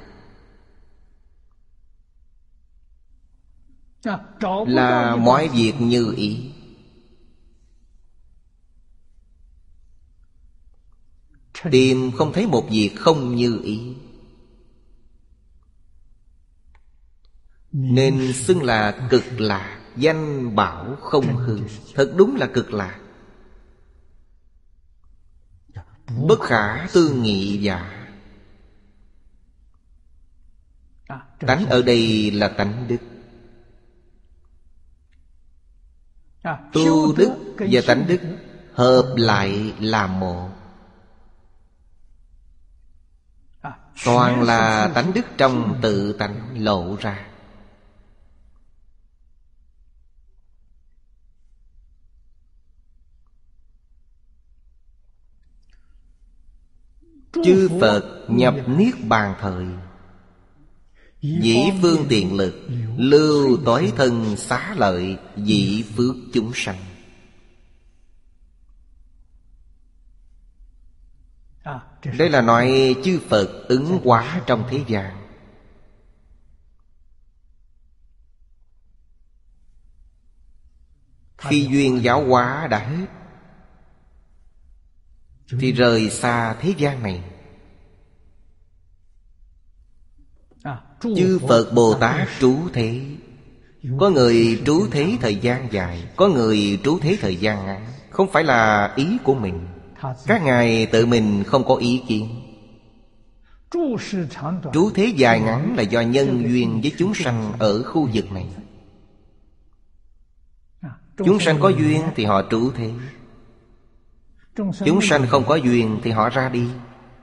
là mọi việc như ý. Tìm không thấy một việc không như ý, nên xưng là cực lạc. Danh bảo không hư, thật đúng là cực lạc, bất khả tư nghị giả. Tánh ở đây là tánh đức. Tu đức và tánh đức hợp lại là một, toàn là tánh đức trong tự tánh lộ ra. Chư Phật nhập niết bàn thời, dĩ phương tiện lực, lưu tối thân xá lợi, dĩ phước chúng sanh. Đây là nói chư Phật ứng hóa trong thế gian. Khi duyên giáo hóa đã hết thì rời xa thế gian này. Chư Phật Bồ Tát trú thế. Có người trú thế thời gian dài, có người trú thế thời gian ngắn. Không phải là ý của mình. Các ngài tự mình không có ý kiến. Trú thế dài ngắn là do nhân duyên với chúng sanh ở khu vực này. Chúng sanh có duyên thì họ trú thế, chúng sanh không có duyên thì họ ra đi,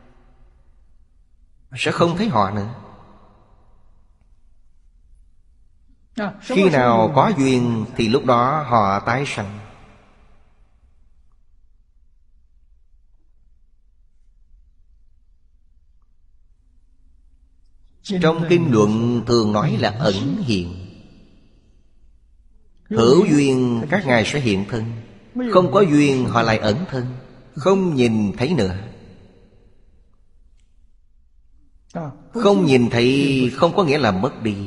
sẽ không thấy họ nữa. Khi nào có duyên thì lúc đó họ tái sanh. Trong kinh luận thường nói là ẩn hiện. Hữu duyên các ngài sẽ hiện thân, không có duyên họ lại ẩn thân, không nhìn thấy nữa. Không nhìn thấy không có nghĩa là mất đi,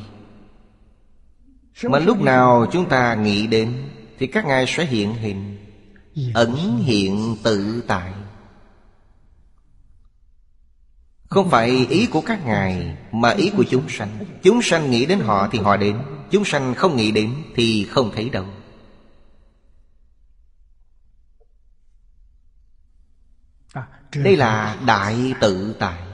mà lúc nào chúng ta nghĩ đến thì các ngài sẽ hiện hình. Ẩn hiện tự tại. Không phải ý của các ngài, mà ý của chúng sanh. Chúng sanh nghĩ đến họ thì họ đến, chúng sanh không nghĩ đến thì không thấy đâu. Đây là đại tự tại.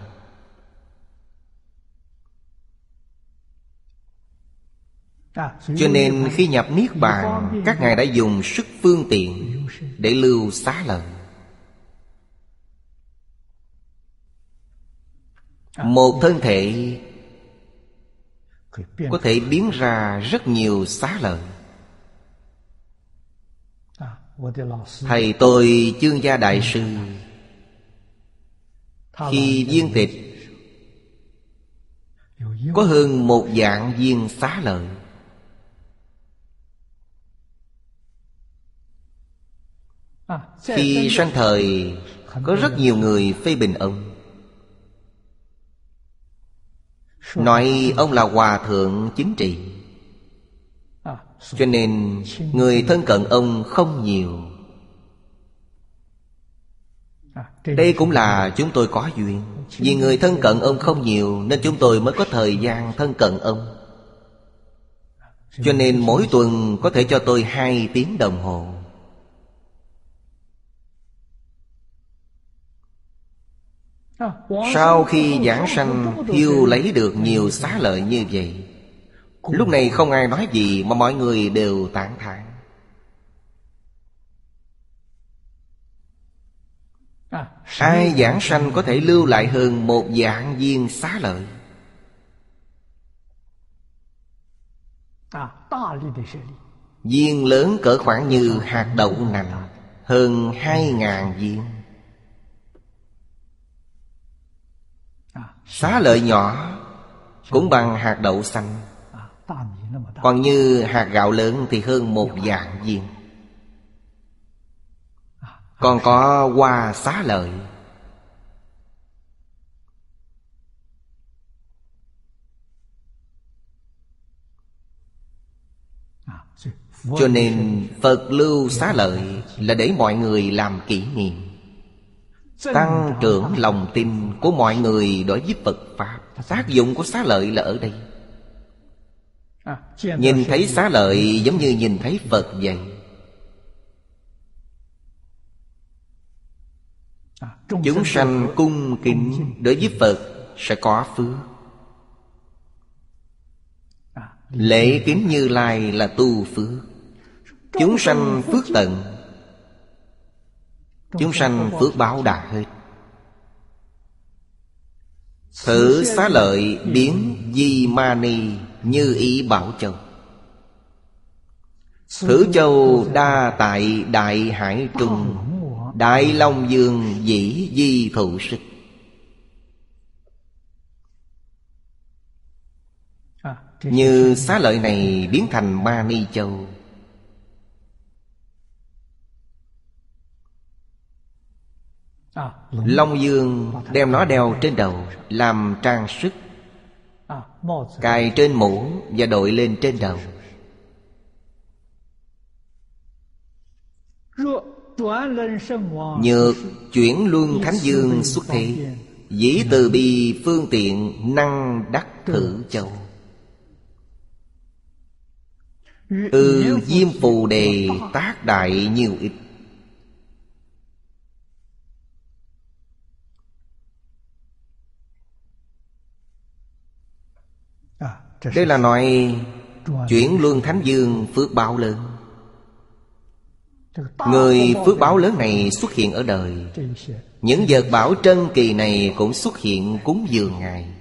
Cho nên khi nhập niết bàn, các ngài đã dùng sức phương tiện để lưu xá lợi. Một thân thể có thể biến ra rất nhiều xá lợi. Thầy tôi Chương Gia Đại Sư khi viên tịch có hơn một vạn viên xá lợi. Khi sanh thời có rất nhiều người phê bình ông, nói ông là hòa thượng chính trị, cho nên người thân cận ông không nhiều. Đây cũng là chúng tôi có duyên. Vì người thân cận ông không nhiều nên chúng tôi mới có thời gian thân cận ông. Cho nên mỗi tuần có thể cho tôi hai tiếng đồng hồ. Sau khi giảng sanh thiêu lấy được nhiều xá lợi như vậy, lúc này không ai nói gì mà mọi người đều tán thán. Ai giảng sanh có thể lưu lại hơn một vạn viên xá lợi? Viên lớn cỡ khoảng như hạt đậu nành, hơn hai ngàn viên. Xá lợi nhỏ cũng bằng hạt đậu xanh, còn như hạt gạo lớn thì hơn một vạn viên. Còn có hoa xá lợi. Cho nên Phật lưu xá lợi là để mọi người làm kỷ niệm. tăng trưởng lòng tin của mọi người đối với Phật Pháp. Tác dụng của xá lợi là ở đây. Nhìn thấy xá lợi giống như nhìn thấy Phật vậy. Chúng sanh cung kính đối với Phật sẽ có phước. Lễ kính Như Lai là tu phước. Chúng sanh phước tận, chúng sanh phước báo đã hết. Thử xá lợi biến Di Ma Ni như ý Bảo Châu. Thử châu đa tại Đại Hải Trung, Đại Long Dương dĩ di thụ sức. Như xá lợi này biến thành Ma Ni Châu. Long Dương đem nó đeo trên đầu làm trang sức, cài trên mũ và đội lên trên đầu. Nhược chuyển luân thánh dương xuất thế, dĩ từ bi phương tiện năng đắc thử châu. Ư diêm phù đề tác đại nhiều ít. Đây là nói chuyển luân thánh dương phước báo lớn. Người phước báo lớn này xuất hiện ở đời. Những vật bảo trân kỳ này cũng xuất hiện cúng dường Ngài.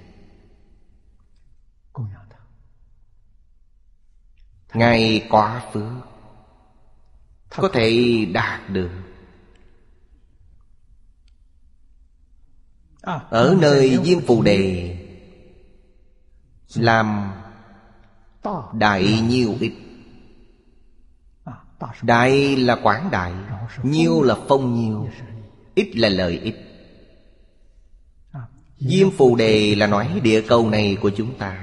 Ngài có phước, có thể đạt được. Ở nơi diêm phù đề làm đại nhiêu ít. Đại là quảng đại, nhiêu là phong nhiêu, ít là lợi ích. Diêm phù đề là nói địa cầu này của chúng ta.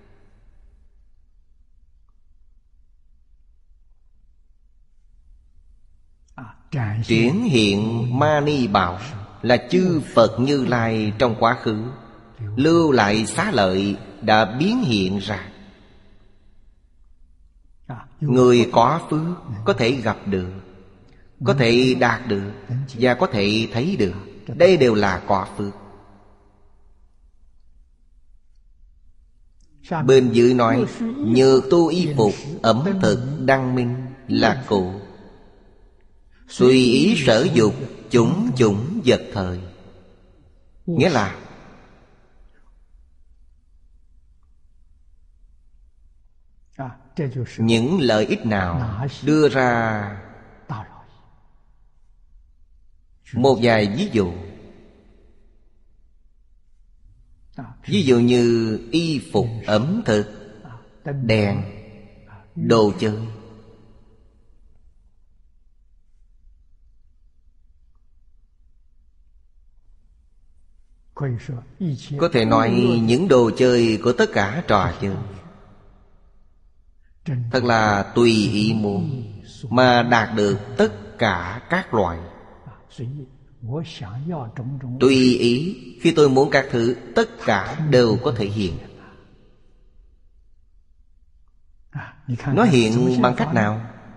Triển hiện Ma Ni Bảo là chư Phật Như Lai trong quá khứ, lưu lại xá lợi đã biến hiện ra. Người có phước có thể gặp được, có thể đạt được và có thể thấy được. Đây đều là có phước. Bên dưới nói nhược tu y phục ẩm thực đăng minh là cụ, tùy ý sở dục chủng chủng vật thời. Nghĩa là những lợi ích nào đưa ra. Một vài ví dụ. Ví dụ như y phục ẩm thực, đèn, đồ chơi. Có thể nói những đồ chơi của tất cả trò chơi. Thật là tùy ý muốn mà đạt được tất cả các loại. Tùy ý, khi tôi muốn các thứ, tất cả đều có thể hiện. Nó hiện bằng cách nào?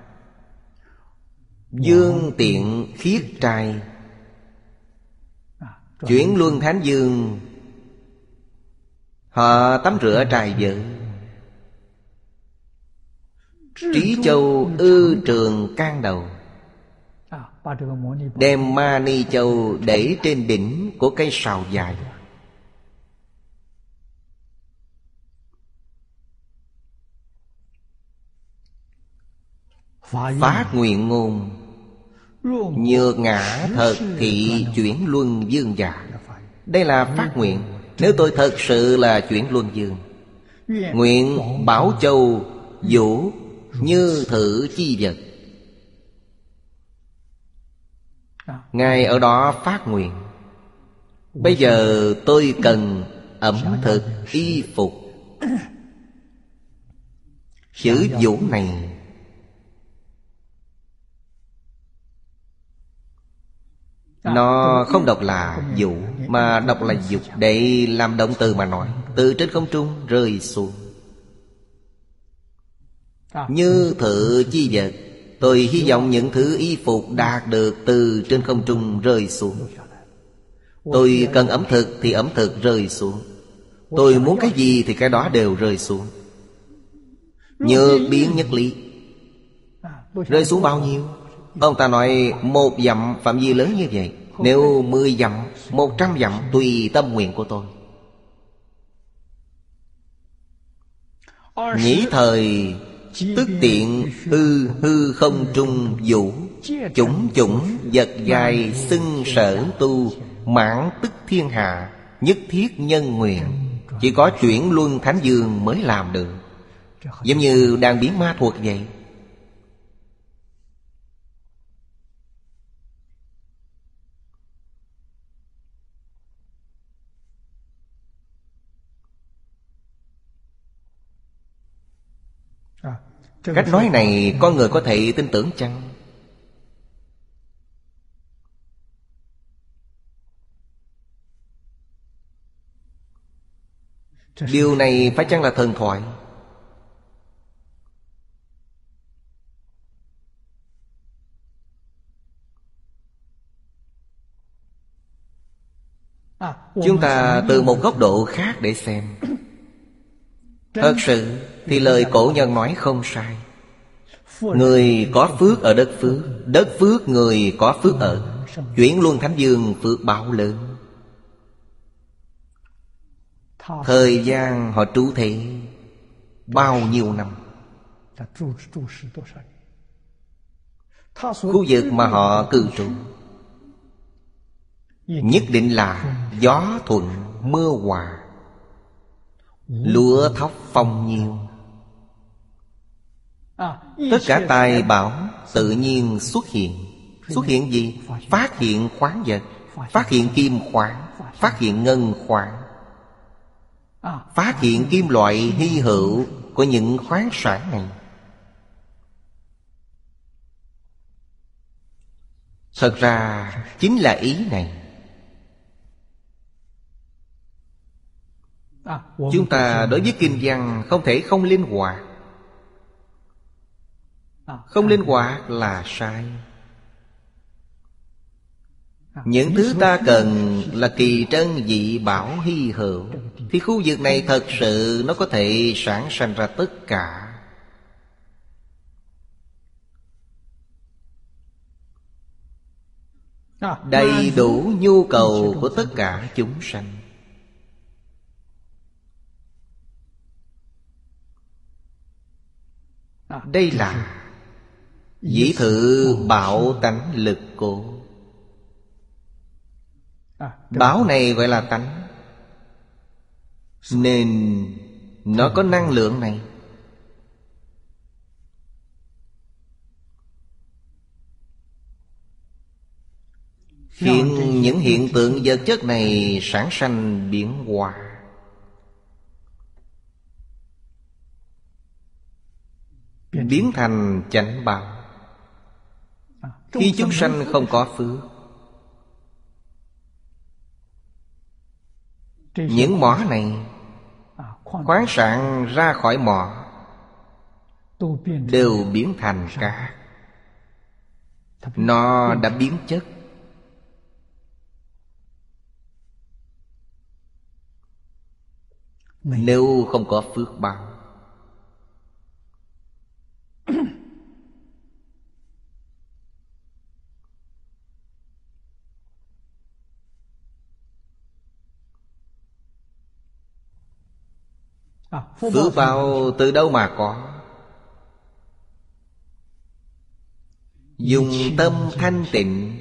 Dương tiện khiết trai, chuyển luân thánh dương, họ tắm rửa trài vợ. Trí châu ư trường can đầu, đem Ma Ni Châu để trên đỉnh của cây sào dài. Phát nguyện ngôn, nhược ngã thật thị chuyển luân dương giả. Đây là phát nguyện. Nếu tôi thật sự là chuyển luân dương, nguyện Bảo Châu vũ như thử chi vật. Ngài ở đó phát nguyện. Bây giờ tôi cần ẩm thực y phục. Chữ vũ này Nó không đọc là dụ, mà đọc là dục. Để làm động từ mà nói, từ trên không trung rơi xuống. Như thử chi vật. Tôi hy vọng những thứ y phục đạt được từ trên không trung rơi xuống. Tôi cần ẩm thực thì ẩm thực rơi xuống. Tôi muốn cái gì thì cái đó đều rơi xuống. Nhược biến nhất lý. Rơi xuống bao nhiêu? Ông ta nói một dặm phạm vi lớn như vậy. Nếu mười dặm, một trăm dặm, tùy tâm nguyện của tôi. Nhĩ thời tức tiện hư hư không trung vũ. Chủng chủng vật gai xưng sở tu. Mãn tức thiên hạ. Nhất thiết nhân nguyện. Chỉ có chuyển luân thánh dương mới làm được. Giống như đang biến ma thuật vậy. Cách nói này con người có thể tin tưởng chăng? Điều này phải chăng là thần thoại? Chúng ta từ một góc độ khác để xem. Thật sự thì lời cổ nhân nói không sai. Người có phước ở đất phước, đất phước người có phước ở. Chuyển luân thánh dương phước báo lớn. Thời gian họ trú thế bao nhiêu năm? Khu vực mà họ cư trú nhất định là gió thuận mưa hòa, lúa thóc phong nhiêu. Tất cả tài bảo tự nhiên xuất hiện. Xuất hiện gì? Phát hiện khoáng vật, phát hiện kim khoáng, phát hiện ngân khoáng, phát hiện kim loại hy hữu của những khoáng sản này. Thật ra chính là ý này. Chúng ta đối với kinh văn không thể không linh hoạt. Không linh hoạt là sai. Những thứ ta cần là kỳ trân dị bảo hy hữu, thì khu vực này thật sự nó có thể sản sanh ra tất cả. Đầy đủ nhu cầu của tất cả chúng sanh. Đây là dĩ thử bảo tánh lực cố. Bảo này gọi là tánh, nên nó có năng lượng này. Khiến những hiện tượng vật chất này sản sanh biến hóa. Biến thành chánh bảo. Khi chúng sanh không có phước, những mỏ này, khoáng sản ra khỏi mỏ đều biến thành cát. Nó đã biến chất. Nếu không có phước báo, phước báo từ đâu mà có? Dùng tâm thanh tịnh,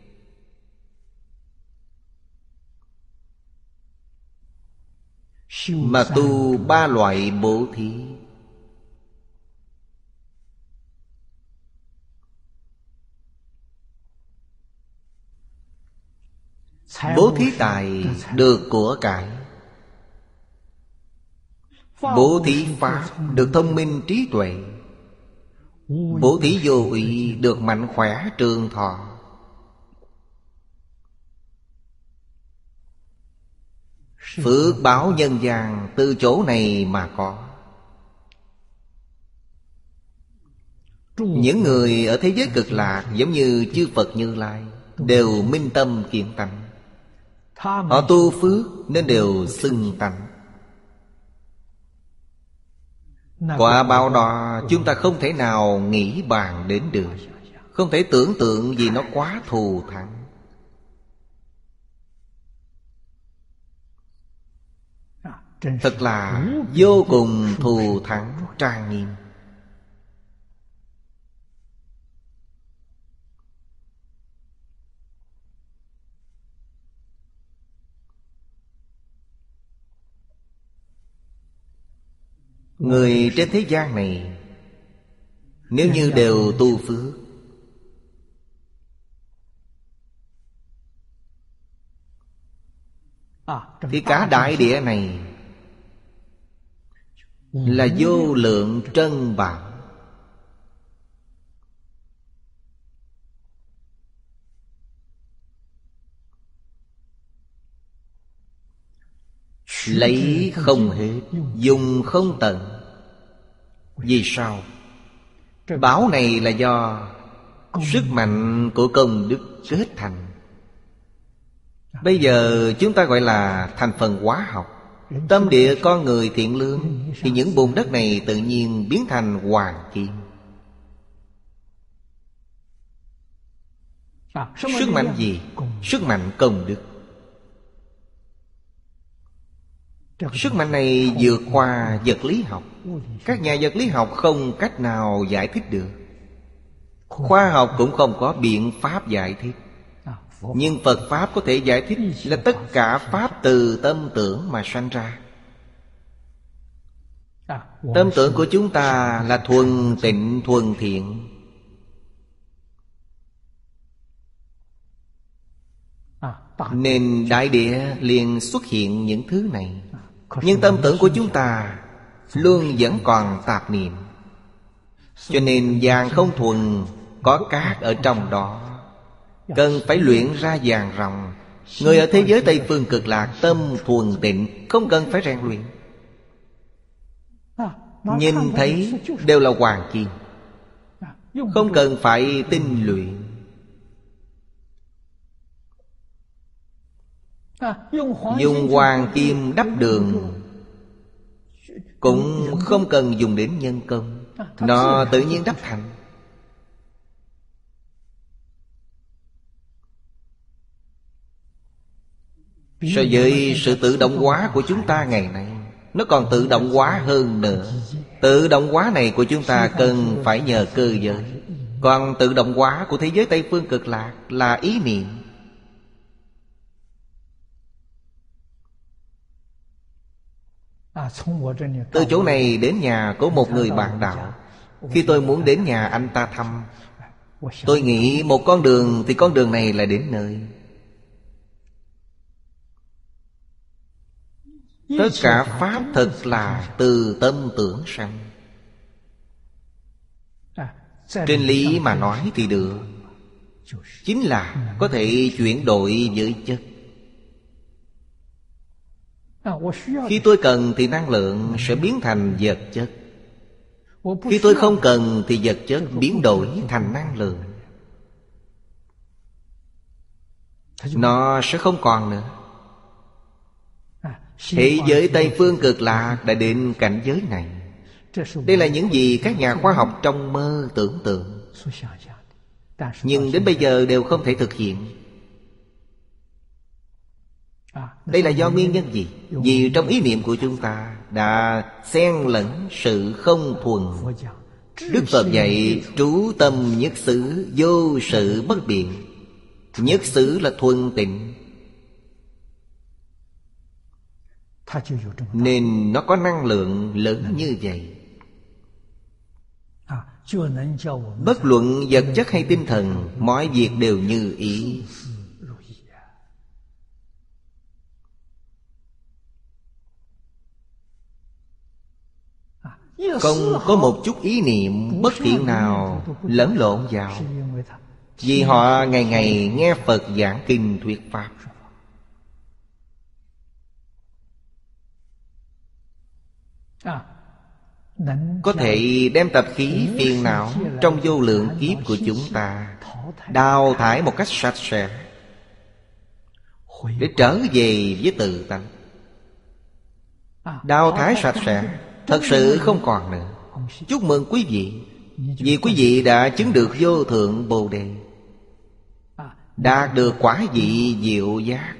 mà tu ba loại bố thí. Bố thí tài được của cải. Bố thí pháp được thông minh trí tuệ. Bố thí vô ủy được mạnh khỏe trường thọ. Phước báo nhân gian từ chỗ này mà có. Những người ở thế giới cực lạc giống như chư Phật Như Lai, đều minh tâm kiện tánh. Họ tu phước nên đều xưng tánh. Quả báo đó chúng ta không thể nào nghĩ bàn đến được, không thể tưởng tượng vì nó quá thù thắng. Thật là vô cùng thù thắng trang nghiêm. Người trên thế gian này nếu như đều tu phước, thì cả đại địa này là vô lượng trân bảo. Lấy không hết, dùng không tận. Vì sao? Bảo này là do sức mạnh của công đức kết thành. Bây giờ chúng ta gọi là thành phần hóa học. Tâm địa con người thiện lương, thì những bùn đất này tự nhiên biến thành hoàng kim. Sức mạnh gì? Sức mạnh công đức. Sức mạnh này vượt qua vật lý học. Các nhà vật lý học không cách nào giải thích được. Khoa học cũng không có biện pháp giải thích. Nhưng Phật Pháp có thể giải thích là tất cả Pháp từ tâm tưởng mà sanh ra. Tâm tưởng của chúng ta là thuần tịnh thuần thiện. Nên đại địa liền xuất hiện những thứ này. Nhưng tâm tưởng của chúng ta luôn vẫn còn tạp niệm, cho nên vàng không thuần, có cát ở trong đó, cần phải luyện ra vàng ròng. Người ở thế giới Tây Phương Cực Lạc tâm thuần tịnh, không cần phải rèn luyện. Nhìn thấy đều là hoàng kim, không cần phải tinh luyện. Dùng hoàng kim đắp đường cũng không cần dùng đến nhân công, nó tự nhiên đắp thành. So với sự tự động hóa của chúng ta ngày nay, nó còn tự động hóa hơn nữa. Tự động hóa này của chúng ta cần phải nhờ cơ giới. Còn tự động hóa của thế giới Tây Phương Cực Lạc là ý niệm. Từ chỗ này đến nhà của một người bạn đạo, khi tôi muốn đến nhà anh ta thăm, tôi nghĩ một con đường thì con đường này là đến nơi. Tất cả Pháp thật là từ tâm tưởng sanh. Trên lý mà nói thì được, chính là có thể chuyển đổi với chất. Khi tôi cần thì năng lượng sẽ biến thành vật chất. Khi tôi không cần thì vật chất biến đổi thành năng lượng. Nó sẽ không còn nữa. Thế giới Tây Phương Cực Lạc đã đến cảnh giới này. Đây là những gì các nhà khoa học trong mơ tưởng tượng, nhưng đến bây giờ đều không thể thực hiện. Đây là do nguyên nhân gì? Vì trong ý niệm của chúng ta đã xen lẫn sự không thuần. Đức Phật dạy trú tâm nhất xứ, vô sự bất biện. Nhất xứ là thuần tịnh, nên nó có năng lượng lớn như vậy. Bất luận vật chất hay tinh thần, mọi việc đều như ý. Không có một chút ý niệm bất thiện nào lẫn lộn vào. Vì họ ngày ngày nghe Phật giảng kinh thuyết Pháp. có thể đem tập khí phiền não trong vô lượng kiếp của chúng ta đào thải một cách sạch sẽ, để trở về với tự tánh. Đào thải sạch sẽ, thật sự không còn nữa. Chúc mừng quý vị, vì quý vị đã chứng được vô thượng Bồ Đề, đạt được quả vị diệu giác.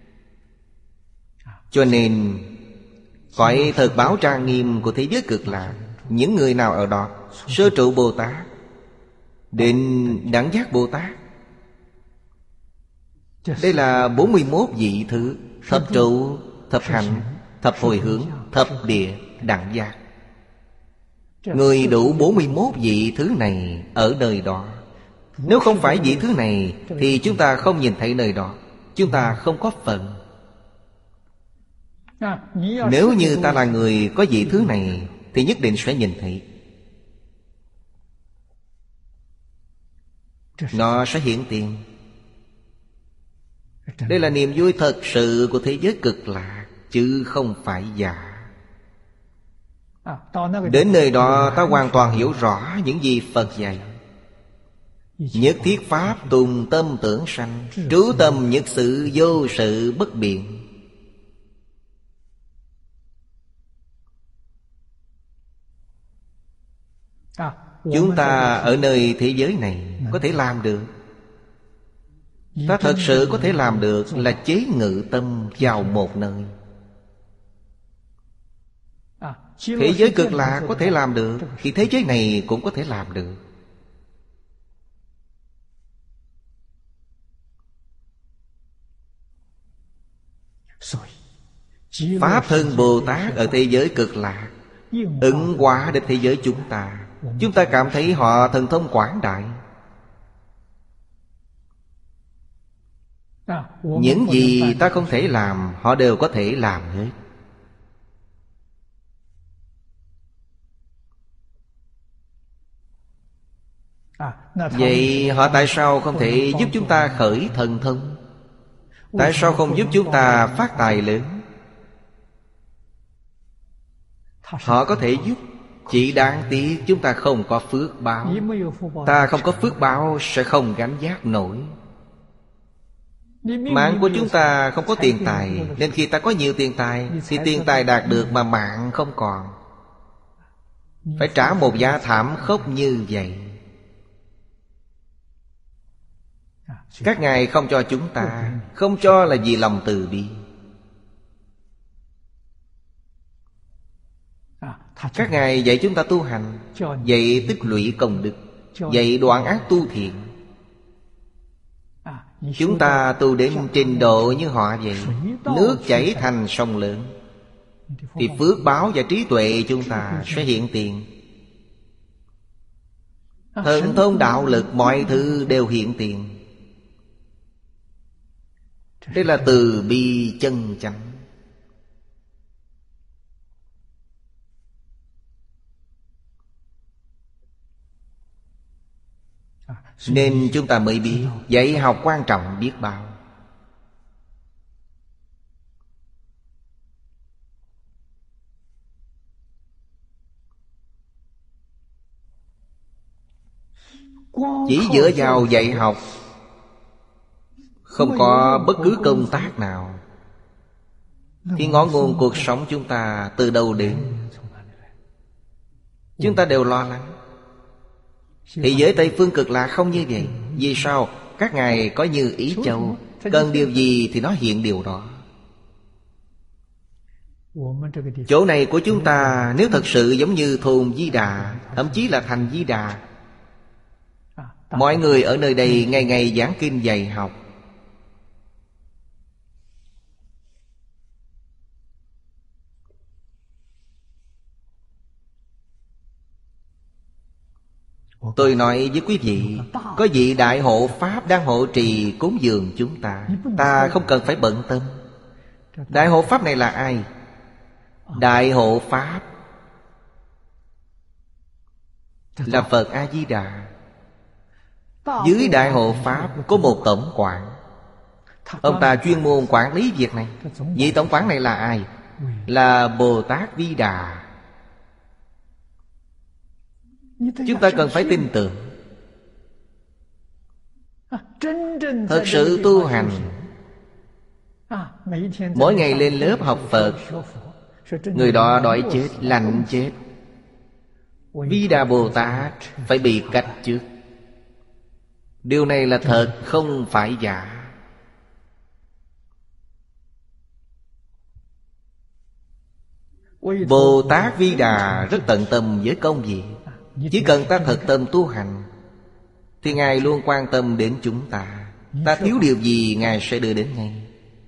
Cho nên cõi thật báo trang nghiêm của thế giới Cực Lạc, những người nào ở đó, Sơ trụ Bồ Tát, Định Đẳng Giác Bồ Tát, đây là bốn mươi mốt vị thứ: thập trụ, thập hạnh, thập hồi hướng, thập địa, đẳng giác. Người đủ bốn mươi mốt vị thứ này ở nơi đó. Nếu không phải vị thứ này thì chúng ta không nhìn thấy nơi đó, chúng ta không có phần. Nếu như ta là người có vị thứ này thì nhất định sẽ nhìn thấy. Nó sẽ hiện tiền. Đây là niềm vui thật sự của thế giới Cực Lạc, chứ không phải giả. Đến nơi đó ta hoàn toàn hiểu rõ những gì Phật dạy. Nhất thiết pháp tùng tâm tưởng sanh, trú tâm nhất sự vô sự bất biện. Chúng ta ở nơi thế giới này có thể làm được. Ta thật sự có thể làm được là chế ngự tâm vào một nơi. Thế giới Cực Lạc có thể làm được thì thế giới này cũng có thể làm được. Pháp thân Bồ Tát ở thế giới Cực Lạc ứng hóa đến thế giới chúng ta. Chúng ta cảm thấy họ thần thông quảng đại. Những gì ta không thể làm, họ đều có thể làm hết. Vậy họ tại sao không thể giúp chúng ta khởi thần thông? Tại sao không giúp chúng ta phát tài lớn? Họ có thể giúp, chỉ đáng tiếc chúng ta không có phước báo. Ta không có phước báo sẽ không gánh vác nổi. Mạng của chúng ta không có tiền tài, nên khi ta có nhiều tiền tài thì tiền tài đạt được mà mạng không còn, phải trả một giá thảm khốc như vậy. Các ngài không cho chúng ta, không cho là vì lòng từ bi. Các ngài dạy chúng ta tu hành, dạy tích lũy công đức, dạy đoạn ác tu thiện. Chúng ta tu đến trình độ như họ vậy, nước chảy thành sông lớn, thì phước báo và trí tuệ chúng ta sẽ hiện tiền. Thần thông đạo lực mọi thứ đều hiện tiền. Đây là từ bi chân chánh. Nên chúng ta mới biết dạy học quan trọng biết bao. Chỉ dựa vào dạy học, không có bất cứ công tác nào, thì ngõ nguồn cuộc sống chúng ta từ đâu đến? Chúng ta đều lo lắng. Thì giới Tây Phương Cực Lạc không như vậy. Vì sao? Các ngài có như Ý Châu, cần điều gì thì nó hiện điều đó. Chỗ này của chúng ta nếu thật sự giống như thôn Di Đà, thậm chí là thành Di Đà, mọi người ở nơi đây ngày ngày giảng kinh dạy học, tôi nói với quý vị, có vị đại hộ Pháp đang hộ trì cúng dường chúng ta, ta không cần phải bận tâm. Đại hộ Pháp này là ai? Đại hộ Pháp là Phật A-di-đà. Dưới đại hộ Pháp có một tổng quản, ông ta chuyên môn quản lý việc này. Vị tổng quản này là ai? Là Bồ Tát Vi Đà. Chúng ta cần phải tin tưởng. Thật sự tu hành, mỗi ngày lên lớp học Phật, người đó đói chết, lạnh chết, Di Đà Bồ Tát phải bị cách trước. Điều này là thật, không phải giả. Bồ Tát Di Đà rất tận tâm với công việc. Chỉ cần ta thật tâm tu hành thì Ngài luôn quan tâm đến chúng ta. Ta thiếu điều gì Ngài sẽ đưa đến ngay.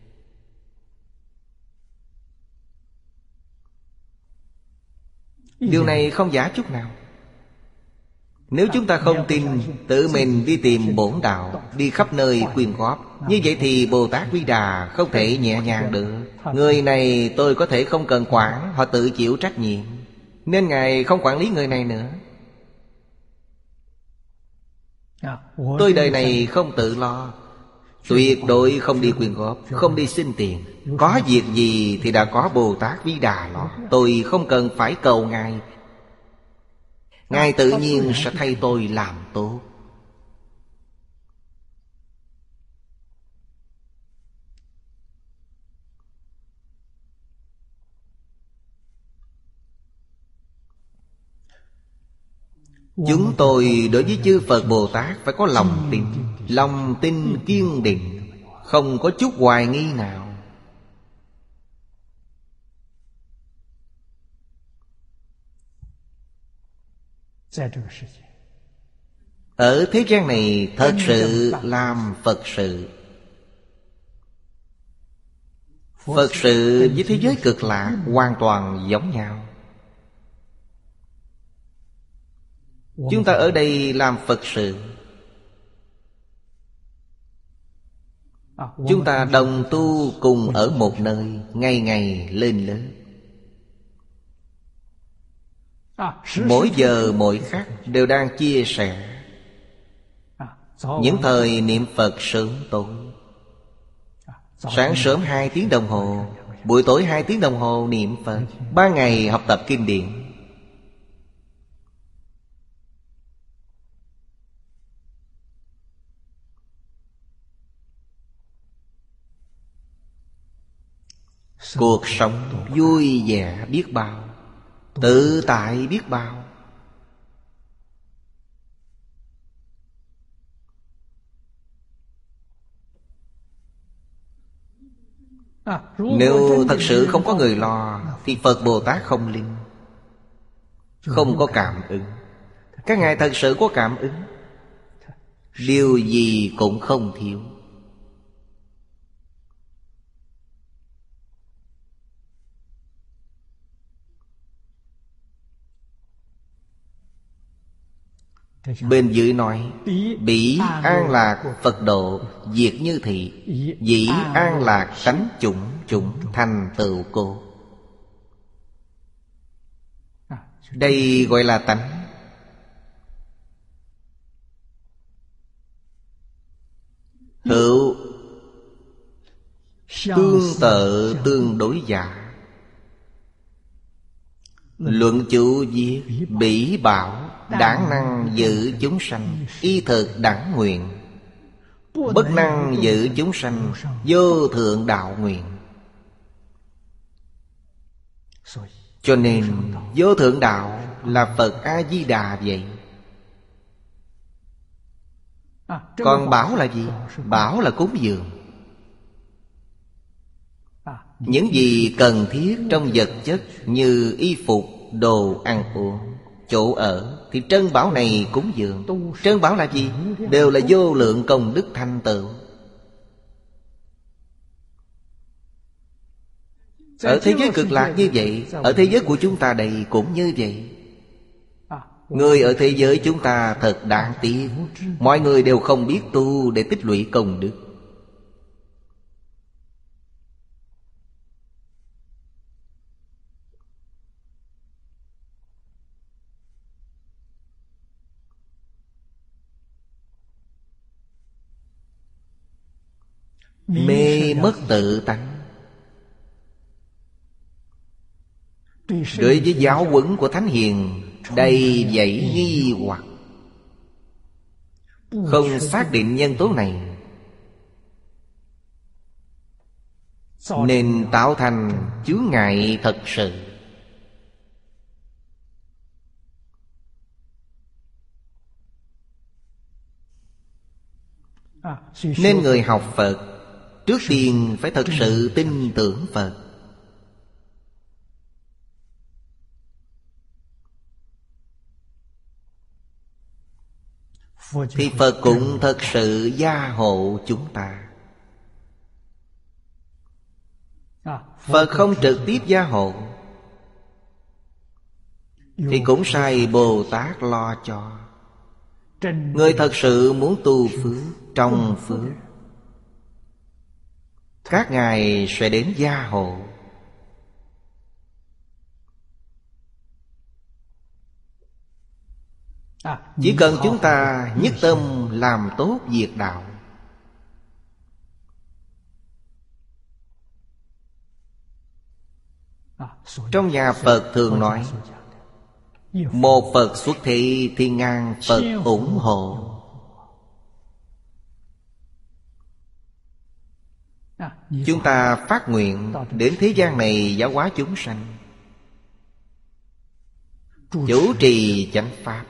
Điều này không giả chút nào. Nếu chúng ta không tin, tự mình đi tìm bổn đạo, đi khắp nơi quyên góp, như vậy thì Bồ Tát Di Đà không thể nhẹ nhàng được. Người này tôi có thể không cần quản, họ tự chịu trách nhiệm, nên Ngài không quản lý người này nữa. Tôi đời này không tự lo, tuyệt đối không đi quyên góp, không đi xin tiền. Có việc gì thì đã có Bồ Tát Di Đà lo. Tôi không cần phải cầu Ngài, Ngài tự nhiên sẽ thay tôi làm tốt. Chúng tôi đối với chư Phật Bồ Tát phải có lòng tin. Lòng tin kiên định, không có chút hoài nghi nào. Ở thế gian này thật sự làm Phật sự. Phật sự với thế giới cực lạc hoàn toàn giống nhau. Chúng ta ở đây làm Phật sự, chúng ta đồng tu cùng ở một nơi, ngày ngày lên lớp. Mỗi giờ mỗi khắc đều đang chia sẻ. Những thời niệm Phật sớm tối, sáng sớm hai tiếng đồng hồ, buổi tối hai tiếng đồng hồ niệm Phật, ban ngày học tập kinh điển. Cuộc sống vui vẻ biết bao, tự tại biết bao. Nếu thật sự không có người lo thì Phật Bồ Tát không linh, không có cảm ứng. Các ngài thật sự có cảm ứng, điều gì cũng không thiếu. Bên dưới nói: bỉ an lạc Phật độ, diệt như thị. Dĩ an lạc tánh chủng, chủng thành tựu cô. Đây gọi là tánh. Hữu tương tự tương đối giả. Luận chủ viết: bỉ bảo đảng năng giữ chúng sanh, y thực đẳng nguyện. Bất năng giữ chúng sanh, vô thượng đạo nguyện. Cho nên vô thượng đạo là Phật A-di-đà vậy. Còn bảo là gì? Bảo là cúng dường. Những gì cần thiết trong vật chất như y phục, đồ ăn uống, chỗ ở, thì trân bảo này cúng dường. Trân bảo là gì? Đều là vô lượng công đức thành tựu. Ở thế giới cực lạc như vậy, ở thế giới của chúng ta đây cũng như vậy. Người ở thế giới chúng ta thật đáng tiếc, mọi người đều không biết tu để tích lũy công đức. Mê mất tự tánh. Đối với giáo huấn của Thánh Hiền đầy dẫy nghi hoặc, không xác định nhân tố này, nên tạo thành chướng ngại thật sự. Nên người học Phật trước tiên phải thật sự tin tưởng Phật. Thì Phật cũng thật sự gia hộ chúng ta. Phật không trực tiếp gia hộ thì cũng sai Bồ Tát lo cho. Người thật sự muốn tu phước, trong phước, các ngài sẽ đến gia hộ. Chỉ cần chúng ta nhất tâm làm tốt việc đạo, trong nhà Phật thường nói, một Phật xuất thị thì ngàn Phật ủng hộ. Chúng ta phát nguyện đến thế gian này giáo hóa chúng sanh, chủ trì chánh pháp,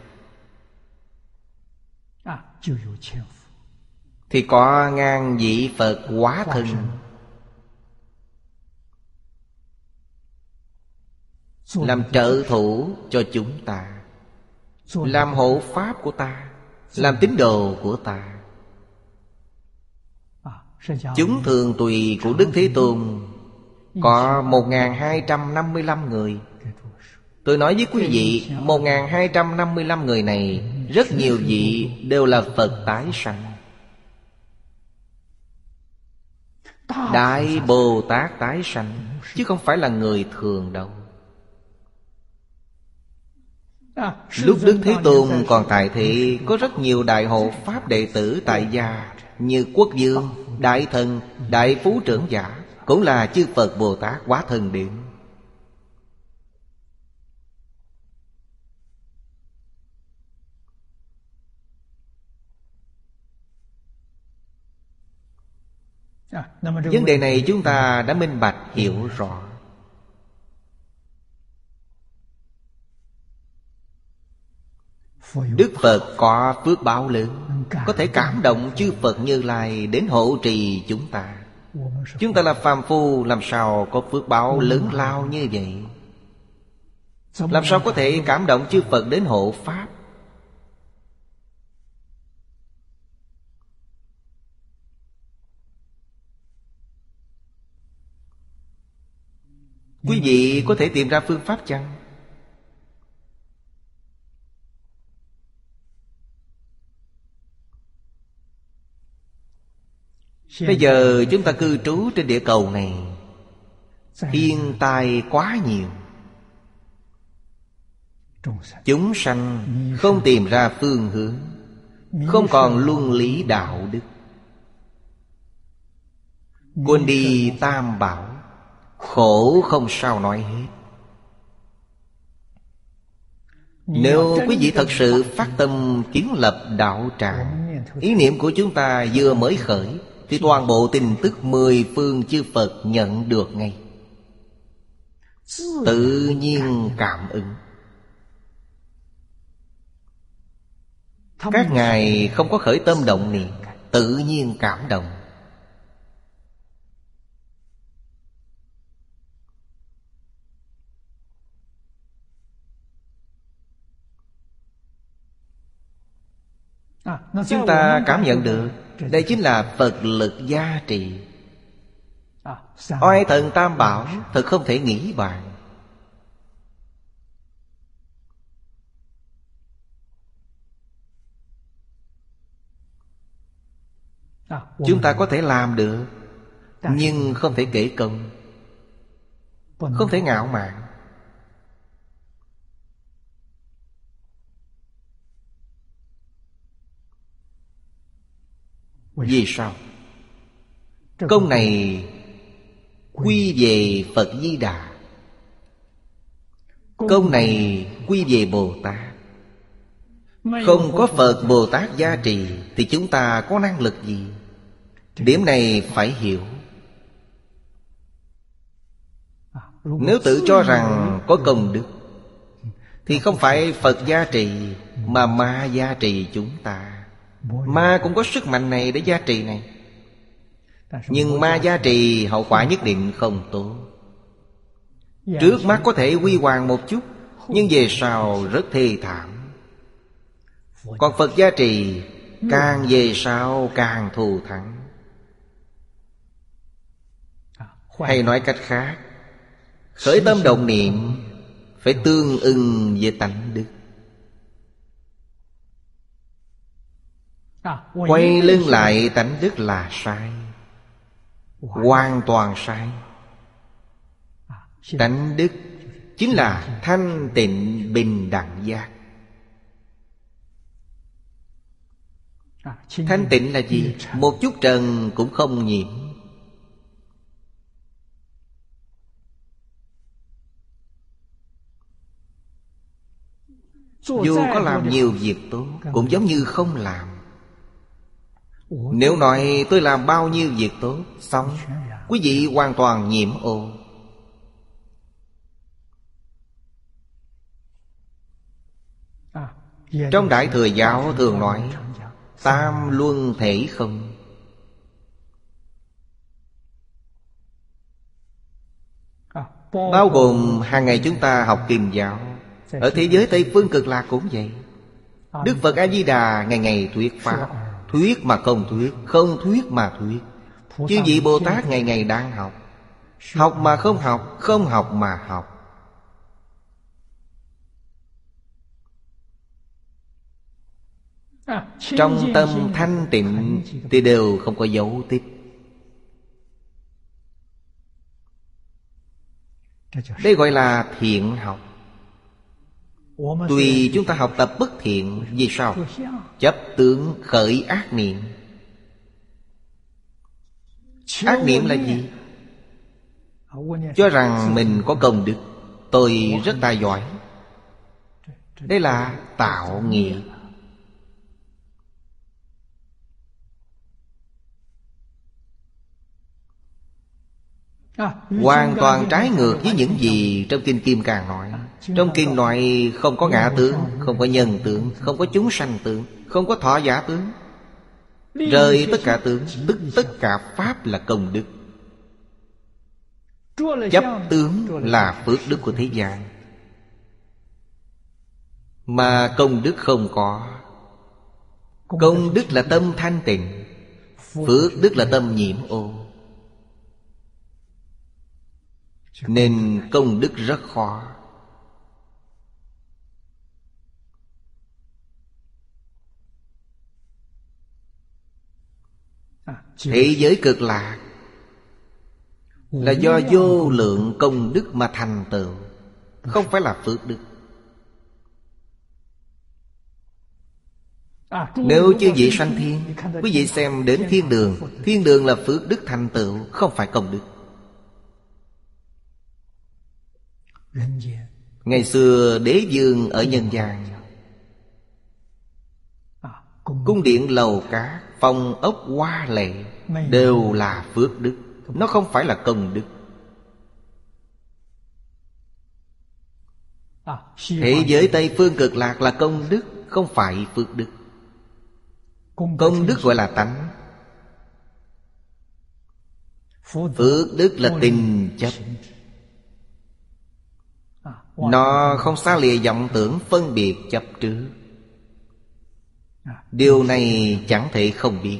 thì có ngàn vị Phật hóa thân làm trợ thủ cho chúng ta, làm hộ pháp của ta, làm tín đồ của ta. Chúng thường tùy của Đức Thế Tôn có một nghìn hai trăm năm mươi lăm người. Tôi nói với quý vị, một nghìn hai trăm năm mươi lăm người này, rất nhiều vị đều là Phật tái sanh, Đại Bồ Tát tái sanh, chứ không phải là người thường đâu. Lúc Đức Thế Tôn còn tại thị, có rất nhiều đại hộ pháp đệ tử tại gia, như Quốc Dương, Đại Thần, Đại Phú Trưởng Giả, cũng là chư Phật Bồ Tát hóa thân đến. Vấn đề này chúng ta đã minh bạch hiểu rõ. Đức Phật có phước báo lớn, có thể cảm động chư Phật Như Lai đến hộ trì chúng ta. Chúng ta là phàm phu, làm sao có phước báo lớn lao như vậy? Làm sao có thể cảm động chư Phật đến hộ pháp? Quý vị có thể tìm ra phương pháp chăng? Bây giờ chúng ta cư trú trên địa cầu này, thiên tai quá nhiều, chúng sanh không tìm ra phương hướng, không còn luân lý đạo đức, quên đi tam bảo, khổ không sao nói hết. Nếu quý vị thật sự phát tâm kiến lập đạo tràng, ý niệm của chúng ta vừa mới khởi, thì toàn bộ tin tức mười phương chư Phật nhận được ngay, tự nhiên cảm ứng. Các ngài không có khởi tâm động niệm, tự nhiên cảm động. Chúng ta cảm nhận được, đây chính là Phật lực gia trì. Oai thần tam bảo thật không thể nghĩ bàn. Chúng ta có thể làm được, nhưng không thể kể công, không thể ngạo mạn. Vì sao? Công này quy về Phật Di Đà. Công này quy về Bồ Tát. Không có Phật Bồ Tát gia trì thì chúng ta có năng lực gì? Điểm này phải hiểu. Nếu tự cho rằng có công đức thì không phải Phật gia trì, mà ma gia trì chúng ta. Ma cũng có sức mạnh này để gia trì này. Nhưng ma gia trì hậu quả nhất định không tốt. Trước mắt có thể huy hoàng một chút, nhưng về sau rất thê thảm. Còn Phật gia trì càng về sau càng thù thắng. Hay nói cách khác, khởi tâm động niệm phải tương ưng với tánh đức. Quay lưng lại tánh đức là sai, hoàn toàn sai. Tánh đức chính là thanh tịnh bình đẳng giác. Thanh tịnh là gì? Một chút trần cũng không nhiễm. Dù có làm nhiều việc tốt cũng giống như không làm. Nếu nói tôi làm bao nhiêu việc tốt, xong quý vị hoàn toàn nhiễm ô. Trong Đại Thừa Giáo thường nói tam luân thể không. Bao gồm hàng ngày chúng ta học Kinh giáo. Ở thế giới Tây Phương Cực Lạc cũng vậy. Đức Phật A-di-đà ngày ngày thuyết pháp. Thuyết mà không thuyết, không thuyết mà thuyết. Chư vị Bồ Tát ngày ngày đang học. Học mà không học, không học mà học. Trong tâm thanh tịnh thì đều không có dấu tích. Đây gọi là thiện học. Tuy chúng ta học tập bất thiện, vì sao? Chấp tướng khởi ác niệm. Ác niệm là gì? Cho rằng mình có công đức, tôi rất tài giỏi. Đây là tạo nghiệp. Hoàn toàn trái ngược với những gì trong Kinh Kim Cang nói. Trong Kinh nói không có ngã tướng, không có nhân tướng, không có chúng sanh tướng, không có thọ giả tướng. Rời tất cả tướng, tức tất cả pháp là công đức. Chấp tướng là phước đức của thế gian. Mà công đức không có. Công đức là tâm thanh tịnh, phước đức là tâm nhiễm ô. Nên công đức rất khó. Thế giới Cực Lạc là do vô lượng công đức mà thành tựu, không phải là phước đức. Nếu chư vị sanh thiên, quý vị xem đến thiên đường. Thiên đường là phước đức thành tựu, không phải công đức. Ngày xưa đế vương ở nhân gian, cung điện lầu cát, phòng ốc hoa lệ đều là phước đức, nó không phải là công đức. Thế giới Tây Phương Cực Lạc là công đức, không phải phước đức. Công đức gọi là tánh, phước đức là tình chấp. Nó không xa lìa vọng tưởng phân biệt chấp trước. Điều này chẳng thể không biết.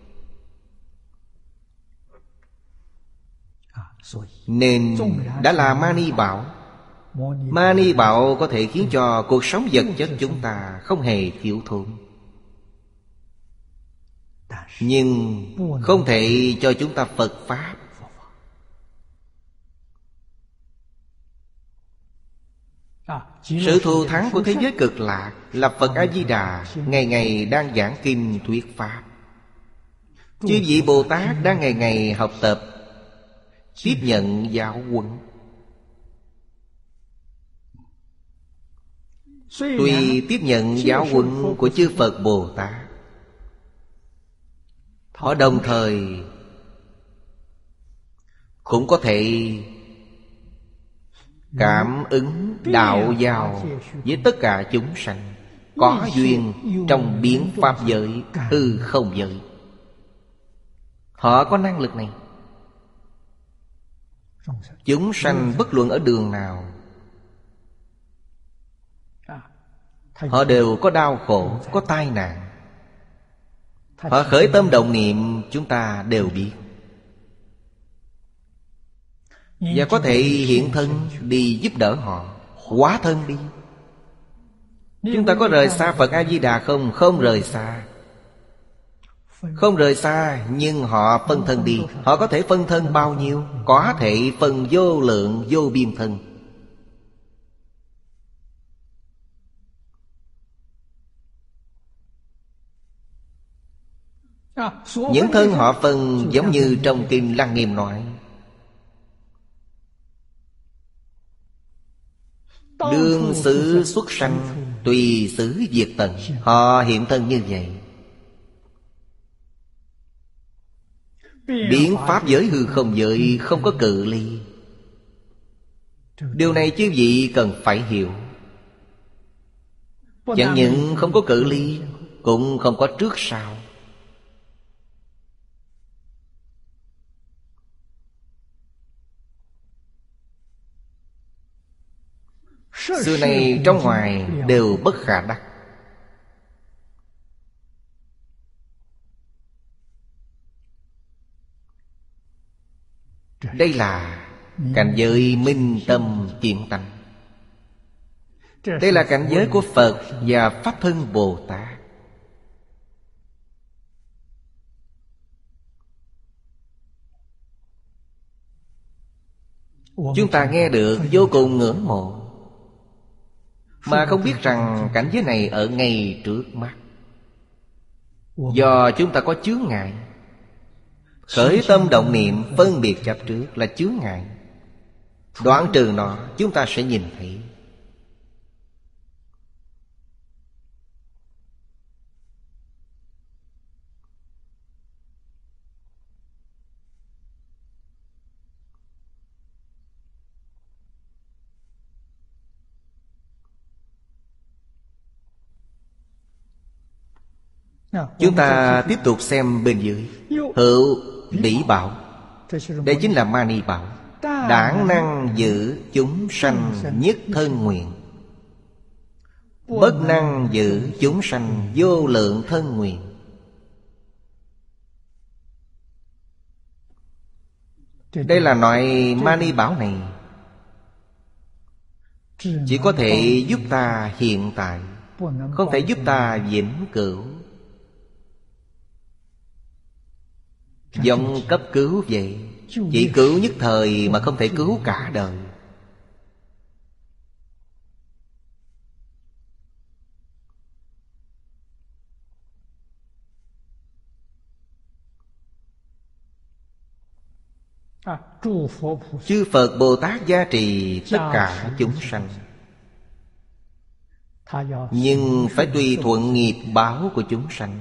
Nên đã là Mani Bảo. Mani Bảo có thể khiến cho cuộc sống vật chất chúng ta không hề thiếu thốn, nhưng không thể cho chúng ta Phật Pháp. Sự thù thắng của thế giới Cực Lạc là Phật A-di-đà ngày ngày đang giảng kinh thuyết Pháp. Chư vị Bồ Tát đang ngày ngày học tập, tiếp nhận giáo huấn. Tuy tiếp nhận giáo huấn của chư Phật Bồ Tát, họ đồng thời cũng có thể cảm ứng đạo giao với tất cả chúng sanh, có duyên trong biến pháp giới, hư không giới. Họ có năng lực này. Chúng sanh bất luận ở đường nào, họ đều có đau khổ, có tai nạn. Họ khởi tâm động niệm, chúng ta đều biết, và có thể hiện thân đi giúp đỡ họ, hóa thân đi. Chúng ta có rời xa Phật A-di-đà không? Không rời xa. Không rời xa, nhưng họ phân thân đi. Họ có thể phân thân bao nhiêu? Có thể phân vô lượng vô biên thân. Những thân họ phân giống như trong Kinh Lăng Nghiêm nói: đương xứ xuất sanh, tùy xứ diệt tận. Họ hiện thân như vậy. Biến pháp giới hư không giới không có cự ly. Điều này chư vị cần phải hiểu. Chẳng những không có cự ly, cũng không có trước sau. Xưa nay trong ngoài đều bất khả đắc. Đây là cảnh giới minh tâm kiến tánh. Đây là cảnh giới của Phật và Pháp Thân Bồ Tát. Chúng ta nghe được vô cùng ngưỡng mộ, mà không biết rằng cảnh giới này ở ngay trước mắt. Do chúng ta có chướng ngại. Khởi tâm động niệm phân biệt chấp trước là chướng ngại. Đoạn trừ nó, chúng ta sẽ nhìn thấy. Chúng ta tiếp tục xem bên dưới. Hữu bỉ bảo, đây chính là Mani bảo. Đản năng giữ chúng sanh nhất thân nguyện, bất năng giữ chúng sanh vô lượng thân nguyện. Đây là loại Mani bảo này chỉ có thể giúp ta hiện tại, không thể giúp ta vĩnh cửu. Giống cấp cứu vậy, chỉ cứu nhất thời mà không thể cứu cả đời. Chư Phật Bồ Tát gia trì tất cả chúng sanh, nhưng phải tùy thuận nghiệp báo của chúng sanh.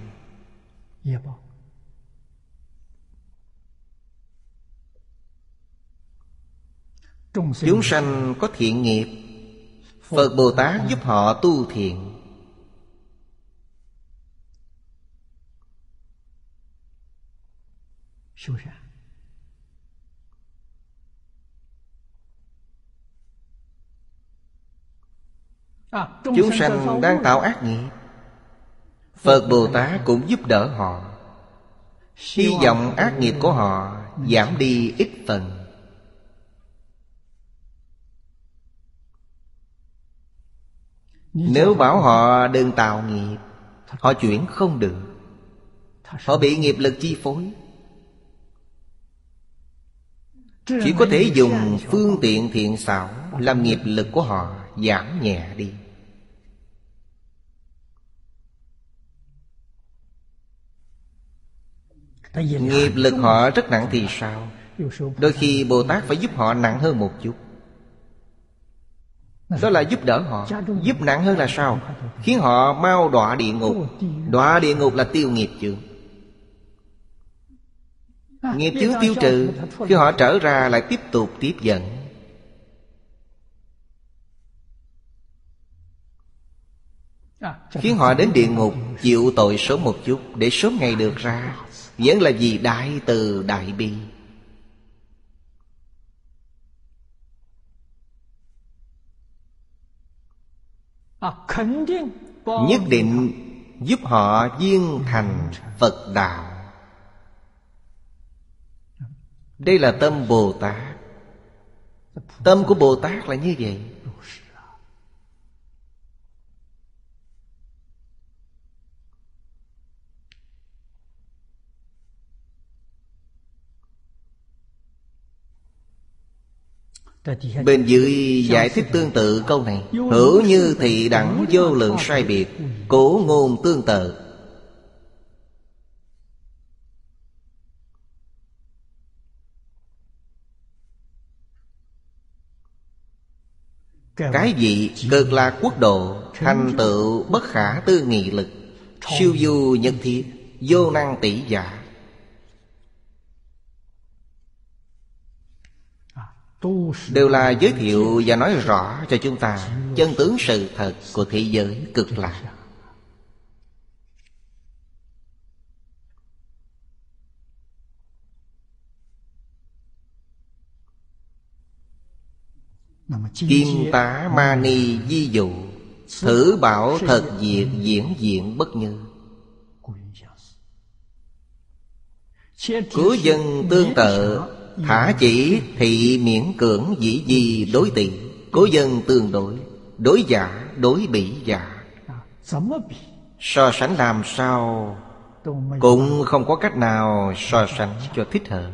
Chúng sanh có thiện nghiệp, Phật Bồ Tát giúp họ tu thiện. Chúng sanh đang tạo ác nghiệp, Phật Bồ Tát cũng giúp đỡ họ, hy vọng ác nghiệp của họ giảm đi ít phần. Nếu bảo họ đừng tạo nghiệp, họ chuyển không được. Họ bị nghiệp lực chi phối. Chỉ có thể dùng phương tiện thiện xảo làm nghiệp lực của họ giảm nhẹ đi. Nghiệp lực họ rất nặng thì sao? Đôi khi Bồ Tát phải giúp họ nặng hơn một chút. Đó là giúp đỡ họ. Giúp nặng hơn là sao? Khiến họ mau đọa địa ngục. Đọa địa ngục là tiêu nghiệp chướng. Nghiệp chướng tiêu trừ, khi họ trở ra lại tiếp tục tiếp dẫn. Khiến họ đến địa ngục chịu tội sớm một chút, để sớm ngày được ra. Vẫn là vì đại từ đại bi. Nhất định giúp họ viên thành Phật đạo. Đây là tâm Bồ Tát. Tâm của Bồ Tát là như vậy. Bên dưới giải thích tương tự câu này: hữu như thị đẳng, vô lượng sai biệt, cổ ngôn tương tự. Cái vị cực lạc quốc độ, thành tựu bất khả tư nghị lực, siêu du nhất thiết, vô năng tỷ giả, đều là giới thiệu và nói rõ cho chúng ta chân tướng sự thật của thế giới cực lạc. Kim tá ma ni di dụ, thử bảo thật diệt, diễn diện bất như. Của dân tương tự, thả chỉ thị miễn cưỡng dĩ di đối tỷ. Cố dân tương đối, đối giả, đối bỉ giả. So sánh làm sao cũng không có cách nào so sánh cho thích hợp.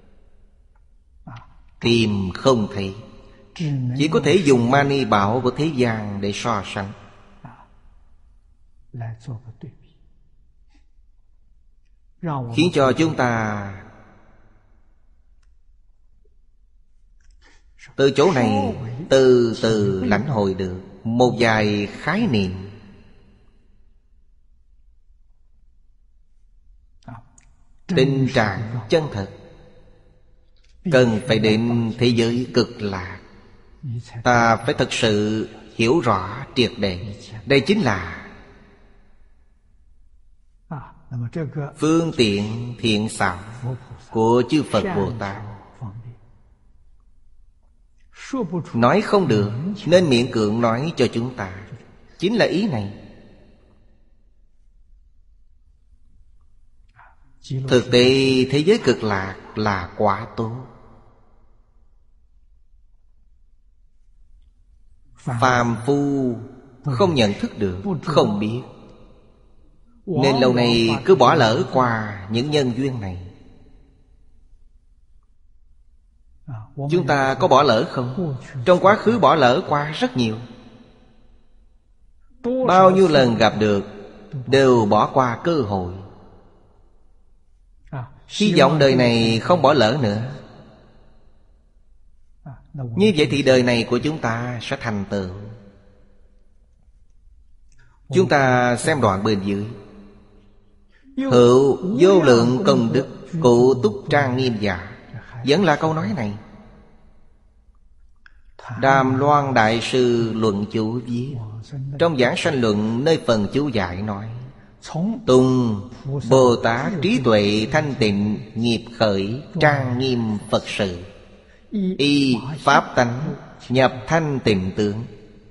Tìm không thấy, chỉ có thể dùng mani bảo của thế gian để so sánh. Khiến cho chúng ta từ chỗ này từ từ lãnh hội được một vài khái niệm. Tình trạng chân thật cần phải đến thế giới cực lạc. Ta phải thật sự hiểu rõ triệt để. Đây chính là phương tiện thiện xảo của chư Phật Bồ Tát. Nói không được nên miễn cưỡng nói cho chúng ta. Chính là ý này. Thực tế thế giới cực lạc là quá tốt. Phàm phu không nhận thức được, không biết, nên lâu nay cứ bỏ lỡ qua những nhân duyên này. Chúng ta có bỏ lỡ không? Trong quá khứ bỏ lỡ qua rất nhiều. Bao nhiêu lần gặp được đều bỏ qua cơ hội. Hy vọng đời này không bỏ lỡ nữa. Như vậy thì đời này của chúng ta sẽ thành tựu. Chúng ta xem đoạn bên dưới: hữu vô lượng công đức, cụ túc trang nghiêm giả. Vẫn là câu nói này. Đàm Loan Đại Sư luận chú viết trong Giảng Sanh Luận, nơi phần chú giải nói: tùng Bồ Tát trí tuệ thanh tịnh, nghiệp khởi trang nghiêm Phật sự, y pháp tánh nhập thanh tịnh tướng,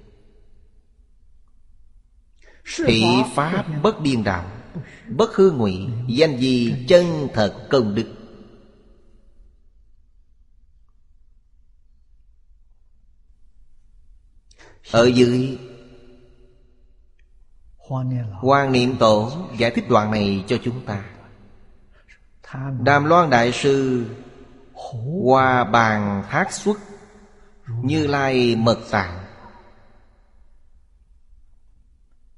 thị pháp bất điên đạo, bất hư ngụy, danh di chân thật công đức. Ở dưới Hoàng Niệm Tổ giải thích đoạn này cho chúng ta. Đàm Loan Đại Sư Hoa Bàn Thác Xuất, Như Lai Mật Tạng,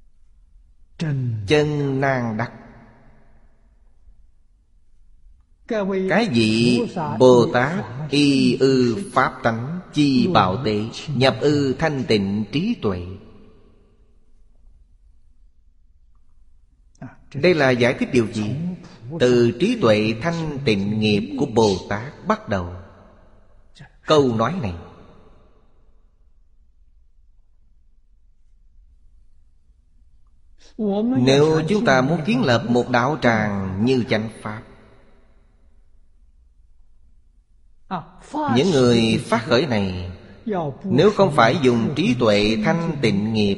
chân nan đắc, Cái vị Bồ Tát y ư pháp tánh, chi bảo tế, nhập ư thanh tịnh trí tuệ. Đây là giải thích điều gì? Từ trí tuệ thanh tịnh nghiệp của Bồ Tát bắt đầu. Câu nói này nếu chúng ta muốn kiến lập một đạo tràng như chánh pháp, những người phát khởi này nếu không phải dùng trí tuệ thanh tịnh nghiệp,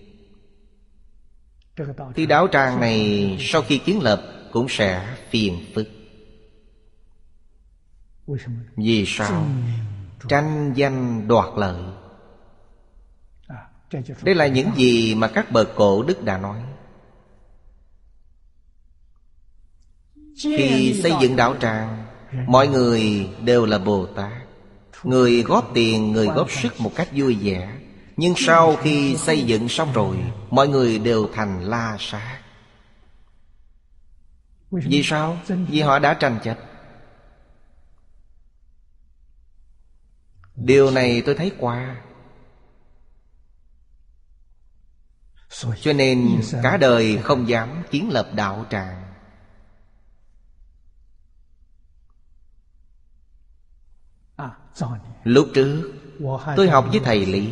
thì đạo tràng này sau khi kiến lập cũng sẽ phiền phức. Vì sao? Tranh danh đoạt lợi. Đây là những gì mà các bậc cổ đức đã nói. Khi xây dựng đạo tràng, mọi người đều là Bồ Tát. Người góp tiền, người góp sức một cách vui vẻ. Nhưng sau khi xây dựng xong rồi, mọi người đều thành la sát. Vì sao? Vì họ đã tranh chấp. Điều này tôi thấy qua. Cho nên cả đời không dám kiến lập đạo tràng. Lúc trước tôi học với thầy Lý.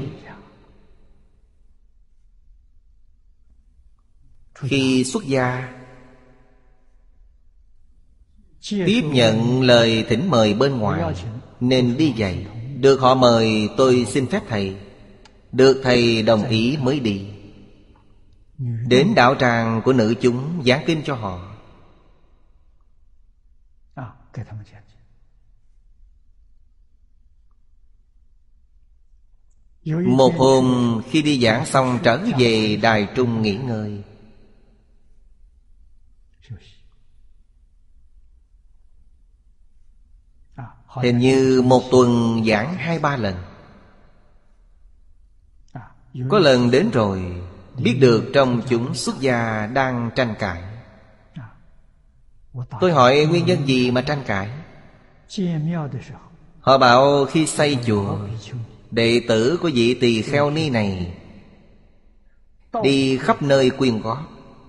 Khi xuất gia, tiếp nhận lời thỉnh mời bên ngoài nên đi dạy. Được họ mời, tôi xin phép thầy. Được thầy đồng ý mới đi. Đến đạo tràng của nữ chúng giảng kinh cho họ. Một hôm khi đi giảng xong trở về đài trung nghỉ ngơi, hình như một tuần giảng hai ba lần. Có lần đến rồi, biết được trong chúng xuất gia đang tranh cãi. Tôi hỏi nguyên nhân gì mà tranh cãi. Họ bảo khi xây chùa, đệ tử của vị tỳ kheo ni này đi khắp nơi quyên góp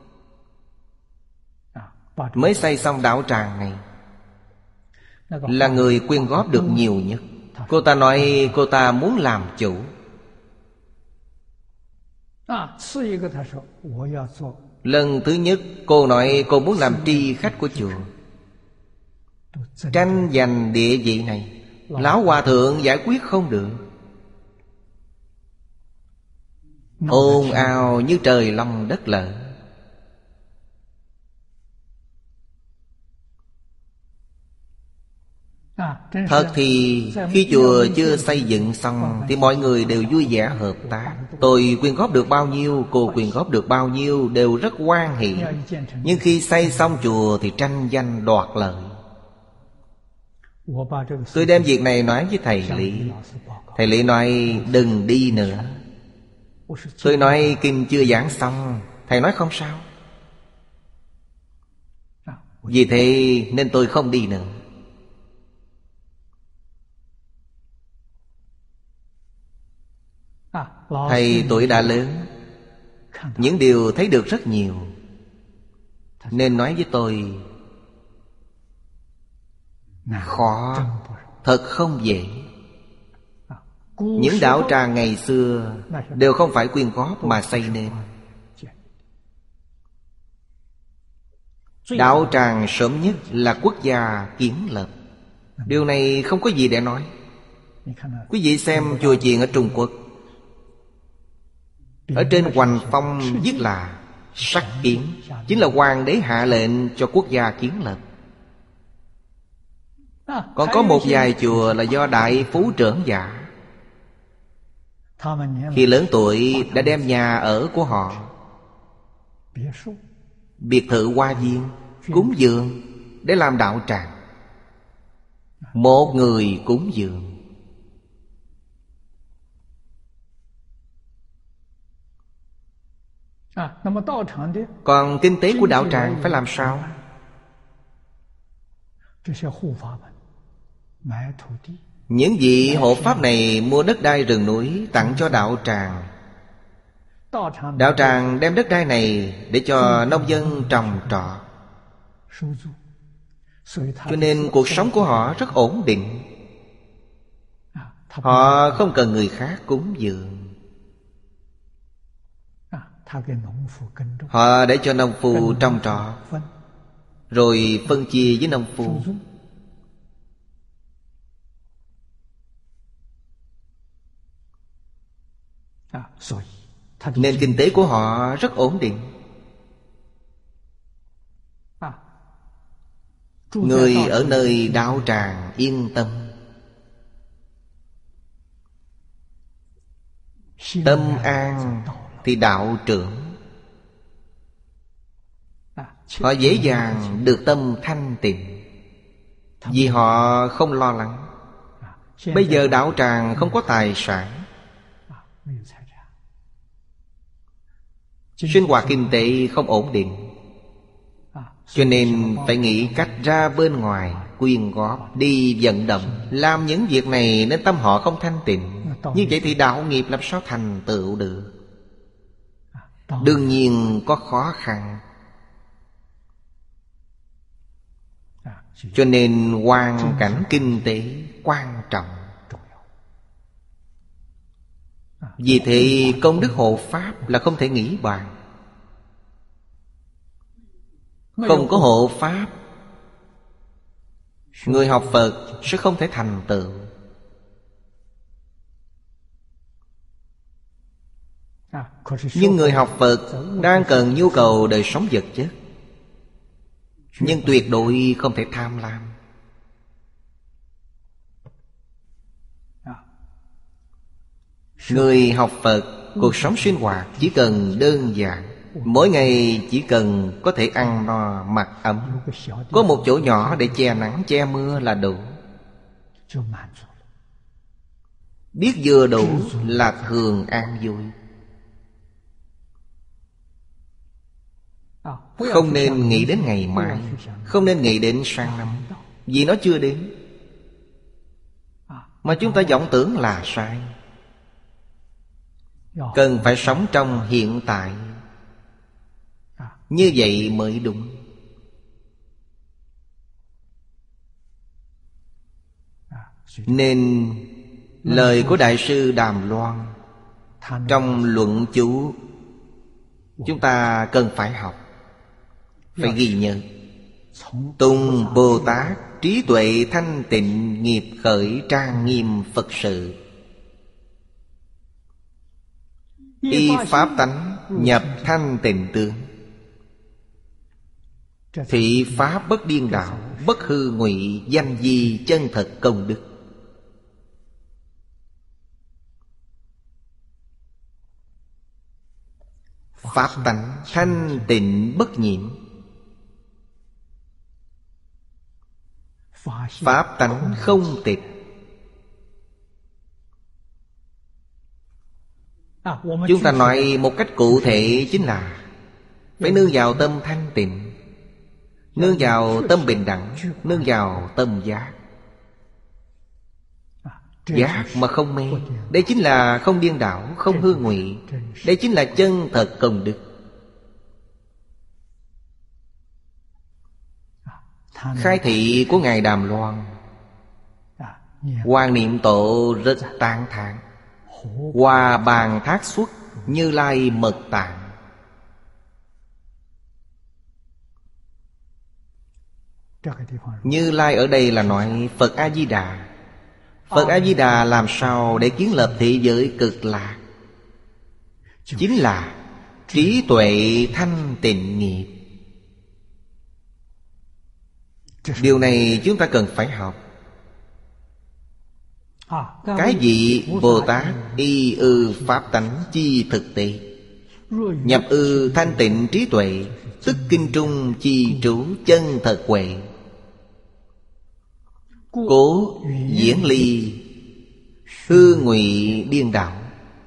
mới xây xong đạo tràng này. Là người quyên góp được nhiều nhất. Cô ta nói cô ta muốn làm chủ. Lần thứ nhất cô nói cô muốn làm tri khách của chùa. Tranh giành địa vị này, lão hòa thượng giải quyết không được. Ồn ào như trời long đất lở. Thật thì khi chùa chưa xây dựng xong thì mọi người đều vui vẻ hợp tác. Tôi quyên góp được bao nhiêu, cô quyên góp được bao nhiêu, đều rất hoan hỷ. Nhưng khi xây xong chùa thì tranh danh đoạt lợi. Tôi đem việc này nói với thầy Lý. Thầy Lý nói đừng đi nữa. Tôi nói kinh chưa giảng xong. Thầy nói không sao. Vì thế nên tôi không đi nữa. Thầy tuổi đã lớn, những điều thấy được rất nhiều, nên nói với tôi khó, thật không dễ. Những đạo tràng ngày xưa đều không phải quyên góp mà xây nên. Đạo tràng sớm nhất là quốc gia kiến lập. Điều này không có gì để nói. Quý vị xem chùa chiền ở Trung Quốc, ở trên hoành phong viết là sắc kiến, chính là hoàng đế hạ lệnh cho quốc gia kiến lập. Còn có một vài chùa là do đại phú trưởng giả, khi lớn tuổi đã đem nhà ở của họ, biệt thự hoa viên, cúng dường để làm đạo tràng. Một người cúng dường. Còn kinh tế của đạo tràng phải làm sao? Những vị hộ pháp này mua đất đai rừng núi tặng cho đạo tràng. Đạo tràng đem đất đai này để cho nông dân trồng trọt, cho nên cuộc sống của họ rất ổn định. Họ không cần người khác cúng dường. Họ để cho nông phu trồng trọt, rồi phân chia với nông phu. Nên kinh tế của họ rất ổn định. Người ở nơi đạo tràng yên tâm. Tâm an thì đạo trưởng. Họ dễ dàng được tâm thanh tịnh, vì họ không lo lắng. Bây giờ đạo tràng không có tài sản, sinh hoạt kinh tế không ổn định, cho nên phải nghĩ cách ra bên ngoài quyên góp, đi vận động. Làm những việc này nên tâm họ không thanh tịnh. Như vậy thì đạo nghiệp làm sao thành tựu được? Đương nhiên có khó khăn. Cho nên hoàn cảnh kinh tế quan trọng. Vì thế công đức hộ pháp là không thể nghĩ bàn. Không có hộ pháp, người học Phật sẽ không thể thành tựu. Nhưng người học Phật đang cần nhu cầu đời sống vật chất, nhưng tuyệt đối không thể tham lam. Người học Phật, cuộc sống sinh hoạt chỉ cần đơn giản. Mỗi ngày chỉ cần có thể ăn no mặc ấm, có một chỗ nhỏ để che nắng che mưa là đủ. Biết vừa đủ là thường an vui. Không nên nghĩ đến ngày mai, không nên nghĩ đến sang năm, vì nó chưa đến. Mà chúng ta vọng tưởng là sai. Cần phải sống trong hiện tại, như vậy mới đúng. Nên lời của Đại sư Đàm Loan trong luận chú chúng ta cần phải học, phải ghi nhớ. Tùng Bồ Tát trí tuệ thanh tịnh, nghiệp khởi trang nghiêm Phật sự. Y pháp tánh nhập thanh tịnh tướng. Thị pháp bất điên đảo, bất hư ngụy, danh di chân thật công đức. Pháp tánh thanh tịnh bất nhiễm. Pháp tánh không tịch. Chúng ta nói một cách cụ thể chính là phải nương vào tâm thanh tịnh, nương vào tâm bình đẳng, nương vào tâm giác. Giác mà không mê, đây chính là không điên đảo, không hư ngụy. Đây chính là chân thật công đức. Khai thị của Ngài Đàm Loan, Hoàng Niệm Tổ rất tán thán. Hòa bàn thác xuất, Như Lai mật tạng. Như Lai ở đây là nói Phật A-di-đà. Phật A-di-đà làm sao để kiến lập thế giới cực lạc? Chính là trí tuệ thanh tịnh nghiệp. Điều này chúng ta cần phải học. Cái gì Bồ Tát y ư pháp tánh chi thực tế, nhập ư thanh tịnh trí tuệ, tức kinh trung chi trú chân thật huệ. Cố diễn ly hư ngụy điên đảo,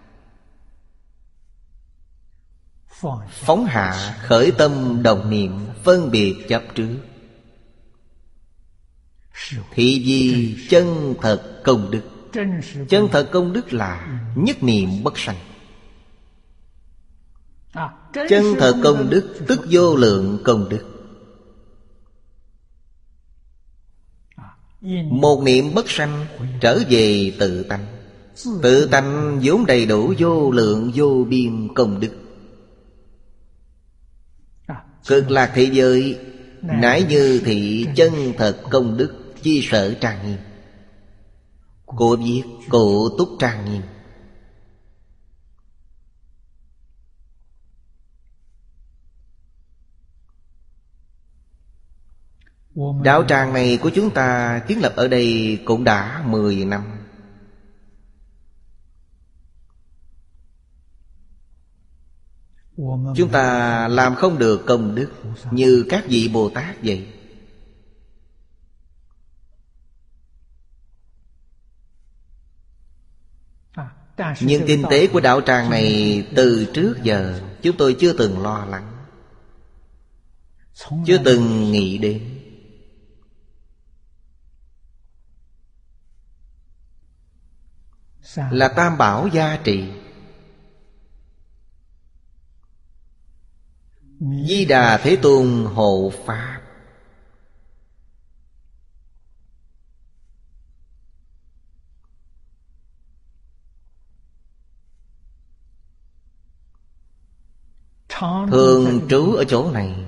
phóng hạ khởi tâm đồng niệm phân biệt chấp trước. thị vi chân thật công đức. Chân thật công đức là nhất niệm bất sanh. Chân thật công đức tức vô lượng công đức. Một niệm bất sanh trở về tự tánh. Tự tánh vốn đầy đủ vô lượng vô biên công đức. Cực lạc thế giới nãi như thị chân thật công đức chi sở trang nghiêm. Cô viết Cụ Túc Trang Nghiêm. Đạo tràng này của chúng ta kiến lập ở đây cũng đã mười năm. Chúng ta làm không được công đức như các vị Bồ Tát vậy. Nhưng kinh tế của đạo tràng này từ trước giờ chúng tôi chưa từng lo lắng, chưa từng nghĩ đến. Là Tam Bảo gia trì. Di Đà Thế Tôn hộ pháp. Thường trú ở chỗ này.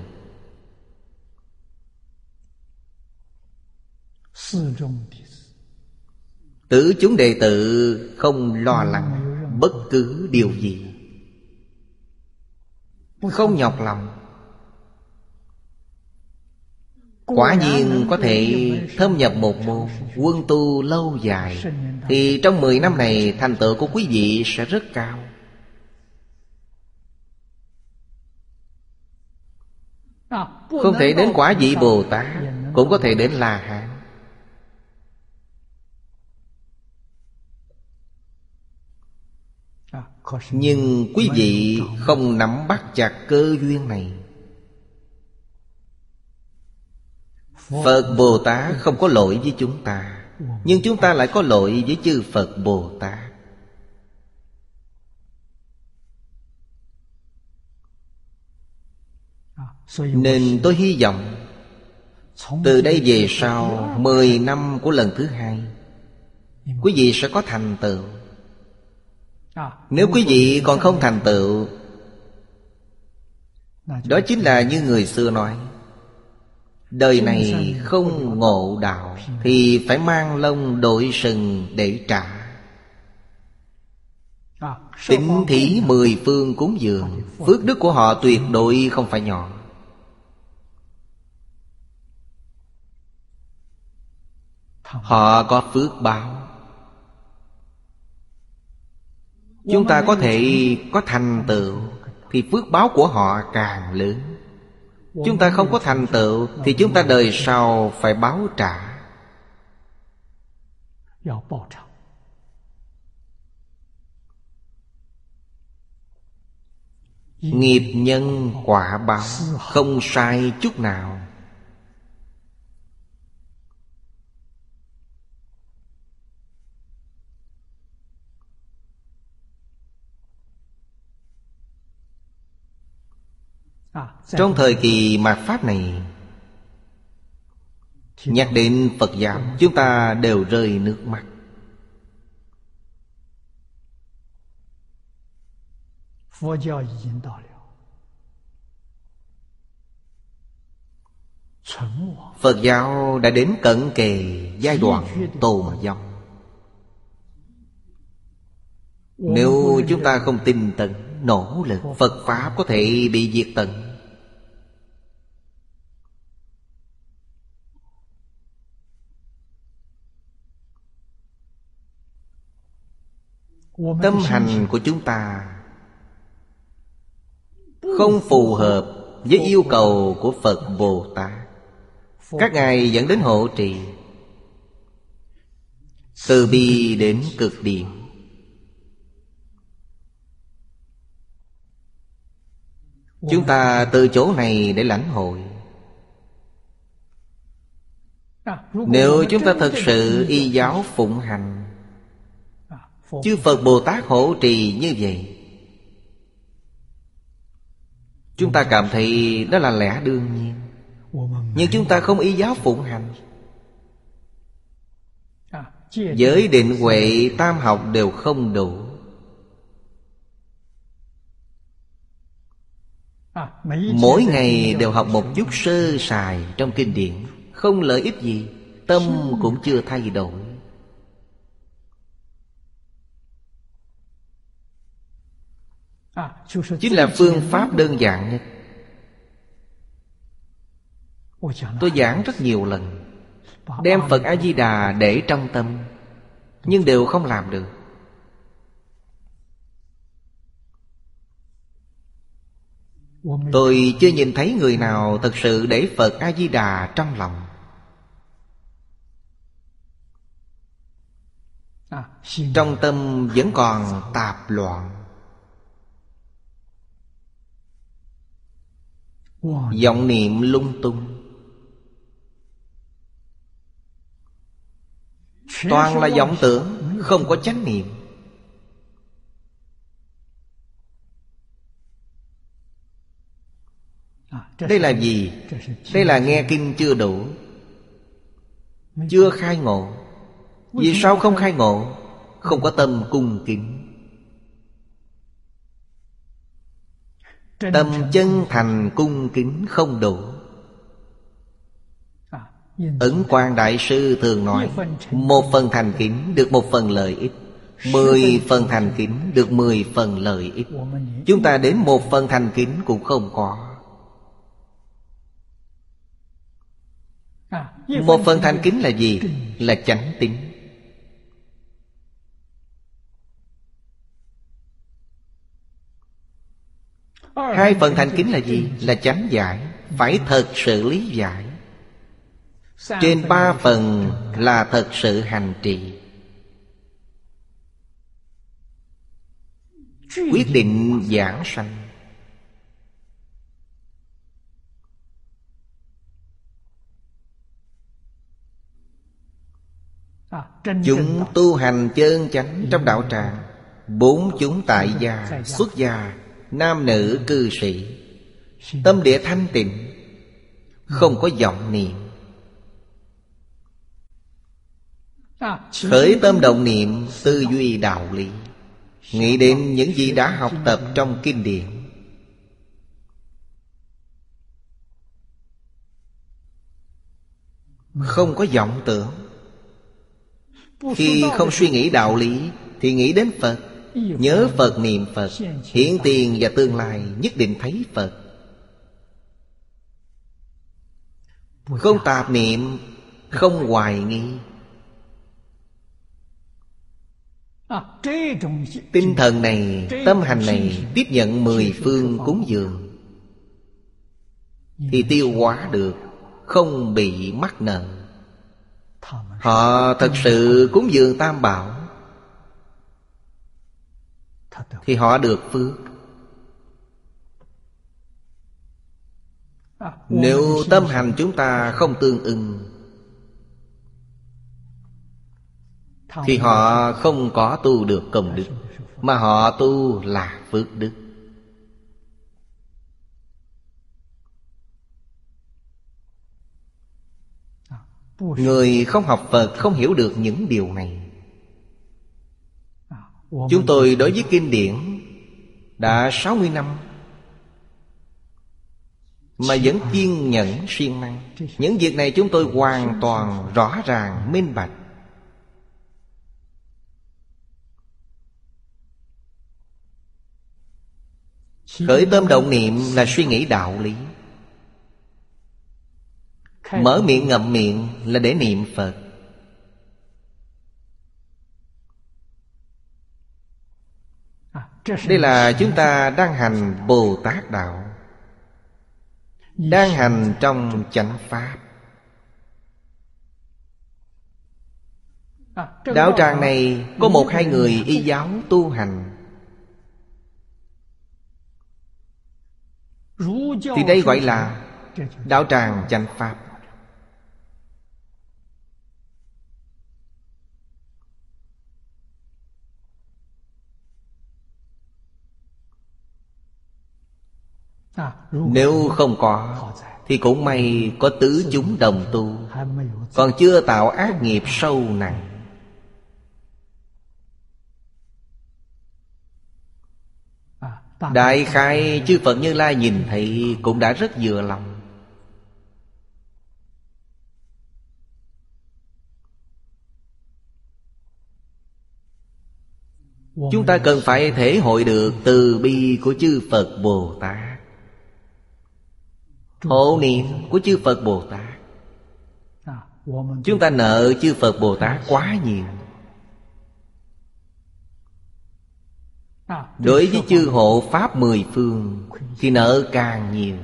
Tứ chúng đệ tử không lo lắng bất cứ điều gì, không nhọc lòng. Quả nhiên có thể thâm nhập một môn, quân tu lâu dài, thì trong mười năm này thành tựu của quý vị sẽ rất cao. Không thể đến quả vị Bồ Tát, cũng có thể đến La Hán. Nhưng quý vị không nắm bắt chặt cơ duyên này. Phật Bồ Tát không có lỗi với chúng ta, nhưng chúng ta lại có lỗi với chư Phật Bồ Tát. Nên tôi hy vọng từ đây về sau mười năm của lần thứ hai, quý vị sẽ có thành tựu. Nếu quý vị còn không thành tựu, đó chính là như người xưa nói, đời này không ngộ đạo thì phải mang lông đội sừng để trả. Tín thí mười phương cúng dường, phước đức của họ tuyệt đối không phải nhỏ. Họ có phước báo. Chúng ta có thể có thành tựu thì phước báo của họ càng lớn. Chúng ta không có thành tựu thì chúng ta đời sau phải báo trả. Nghiệp nhân quả báo không sai chút nào. Trong thời kỳ mạt Pháp này, nhắc đến Phật giáo, chúng ta đều rơi nước mắt. Phật giáo đã đến cận kề giai đoạn tồn vong. Nếu chúng ta không tinh tấn, nỗ lực, Phật Pháp có thể bị diệt tận. Tâm hành của chúng ta không phù hợp với yêu cầu của Phật Bồ Tát. Các ngài dẫn đến hộ trì, từ bi đến cực điểm. Chúng ta từ chỗ này để lãnh hội. Nếu chúng ta thật sự y giáo phụng hành, chư Phật Bồ Tát hộ trì như vậy, chúng ta cảm thấy đó là lẽ đương nhiên. Nhưng chúng ta không y giáo phụng hành, giới định huệ tam học đều không đủ. Mỗi ngày đều học một chút sơ sài trong kinh điển, không lợi ích gì, tâm cũng chưa thay đổi. Chính là phương pháp đơn giản nhất. Tôi giảng rất nhiều lần, đem Phật A-di-đà để trong tâm, nhưng đều không làm được. Tôi chưa nhìn thấy người nào thật sự để Phật A-di-đà trong lòng. Trong tâm vẫn còn tạp loạn, vọng niệm lung tung, toàn là vọng tưởng, không có chánh niệm. Đây là gì? Đây là nghe kinh chưa đủ, chưa khai ngộ. Vì sao không khai ngộ? Không có tâm cung kính. Tâm chân thành cung kính không đủ. Ấn Quang Đại Sư thường nói, một phần thành kính được một phần lợi ích, mười phần thành kính được mười phần lợi ích. Chúng ta đến một phần thành kính cũng không có. Một phần thành kính là gì? Là chánh tín. Hai phần thành kính là gì? Là chánh giải. Phải thật sự lý giải. Trên ba phần là thật sự hành trì. Quyết định giảng sanh. Chúng tu hành chân chánh trong đạo tràng, bốn chúng tại gia, xuất gia, nam nữ cư sĩ, tâm địa thanh tịnh, không có vọng niệm. Khởi tâm động niệm, tư duy đạo lý, nghĩ đến những gì đã học tập trong kinh điển. Không có vọng tưởng. Khi không suy nghĩ đạo lý thì nghĩ đến Phật, nhớ Phật niệm Phật, hiện tiền và tương lai nhất định thấy Phật. Không tạp niệm, không hoài nghi. Tinh thần này, tâm hành này tiếp nhận mười phương cúng dường thì tiêu hóa được, không bị mắc nợ. Họ thật sự cúng dường Tam Bảo thì họ được phước. Nếu tâm hành chúng ta không tương ưng thì họ không có tu được công đức, mà họ tu là phước đức. Người không học Phật không hiểu được những điều này. Chúng tôi đối với kinh điển đã sáu mươi năm mà vẫn kiên nhẫn siêng năng. Những việc này chúng tôi hoàn toàn rõ ràng minh bạch. Khởi tâm động niệm là suy nghĩ đạo lý. Mở miệng ngậm miệng là để niệm Phật. Đây là chúng ta đang hành Bồ Tát Đạo, đang hành trong chánh Pháp. Đạo tràng này có một hai người y giáo tu hành thì đây gọi là đạo tràng chánh Pháp. Nếu không có thì cũng may có tứ chúng đồng tu, còn chưa tạo ác nghiệp sâu nặng. Đại khái chư Phật Như Lai nhìn thấy cũng đã rất vừa lòng. Chúng ta cần phải thể hội được từ bi của chư Phật Bồ Tát, hộ niệm của chư Phật Bồ Tát. Chúng ta nợ chư Phật Bồ Tát quá nhiều. Đối với chư hộ Pháp mười phương thì nợ càng nhiều.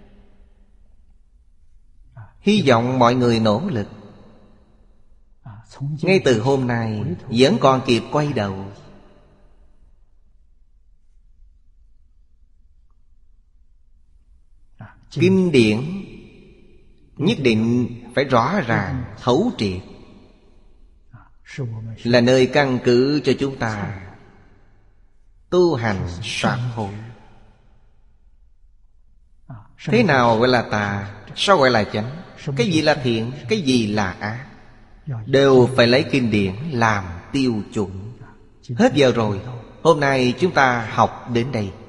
Hy vọng mọi người nỗ lực. Ngay từ hôm nay vẫn còn kịp quay đầu. Kinh điển nhất định phải rõ ràng, thấu triệt, là nơi căn cứ cho chúng ta tu hành sám hối. Thế nào gọi là tà? Sao gọi là chánh? Cái gì là thiện? Cái gì là ác? Đều phải lấy kinh điển làm tiêu chuẩn. Hết giờ rồi. Hôm nay chúng ta học đến đây.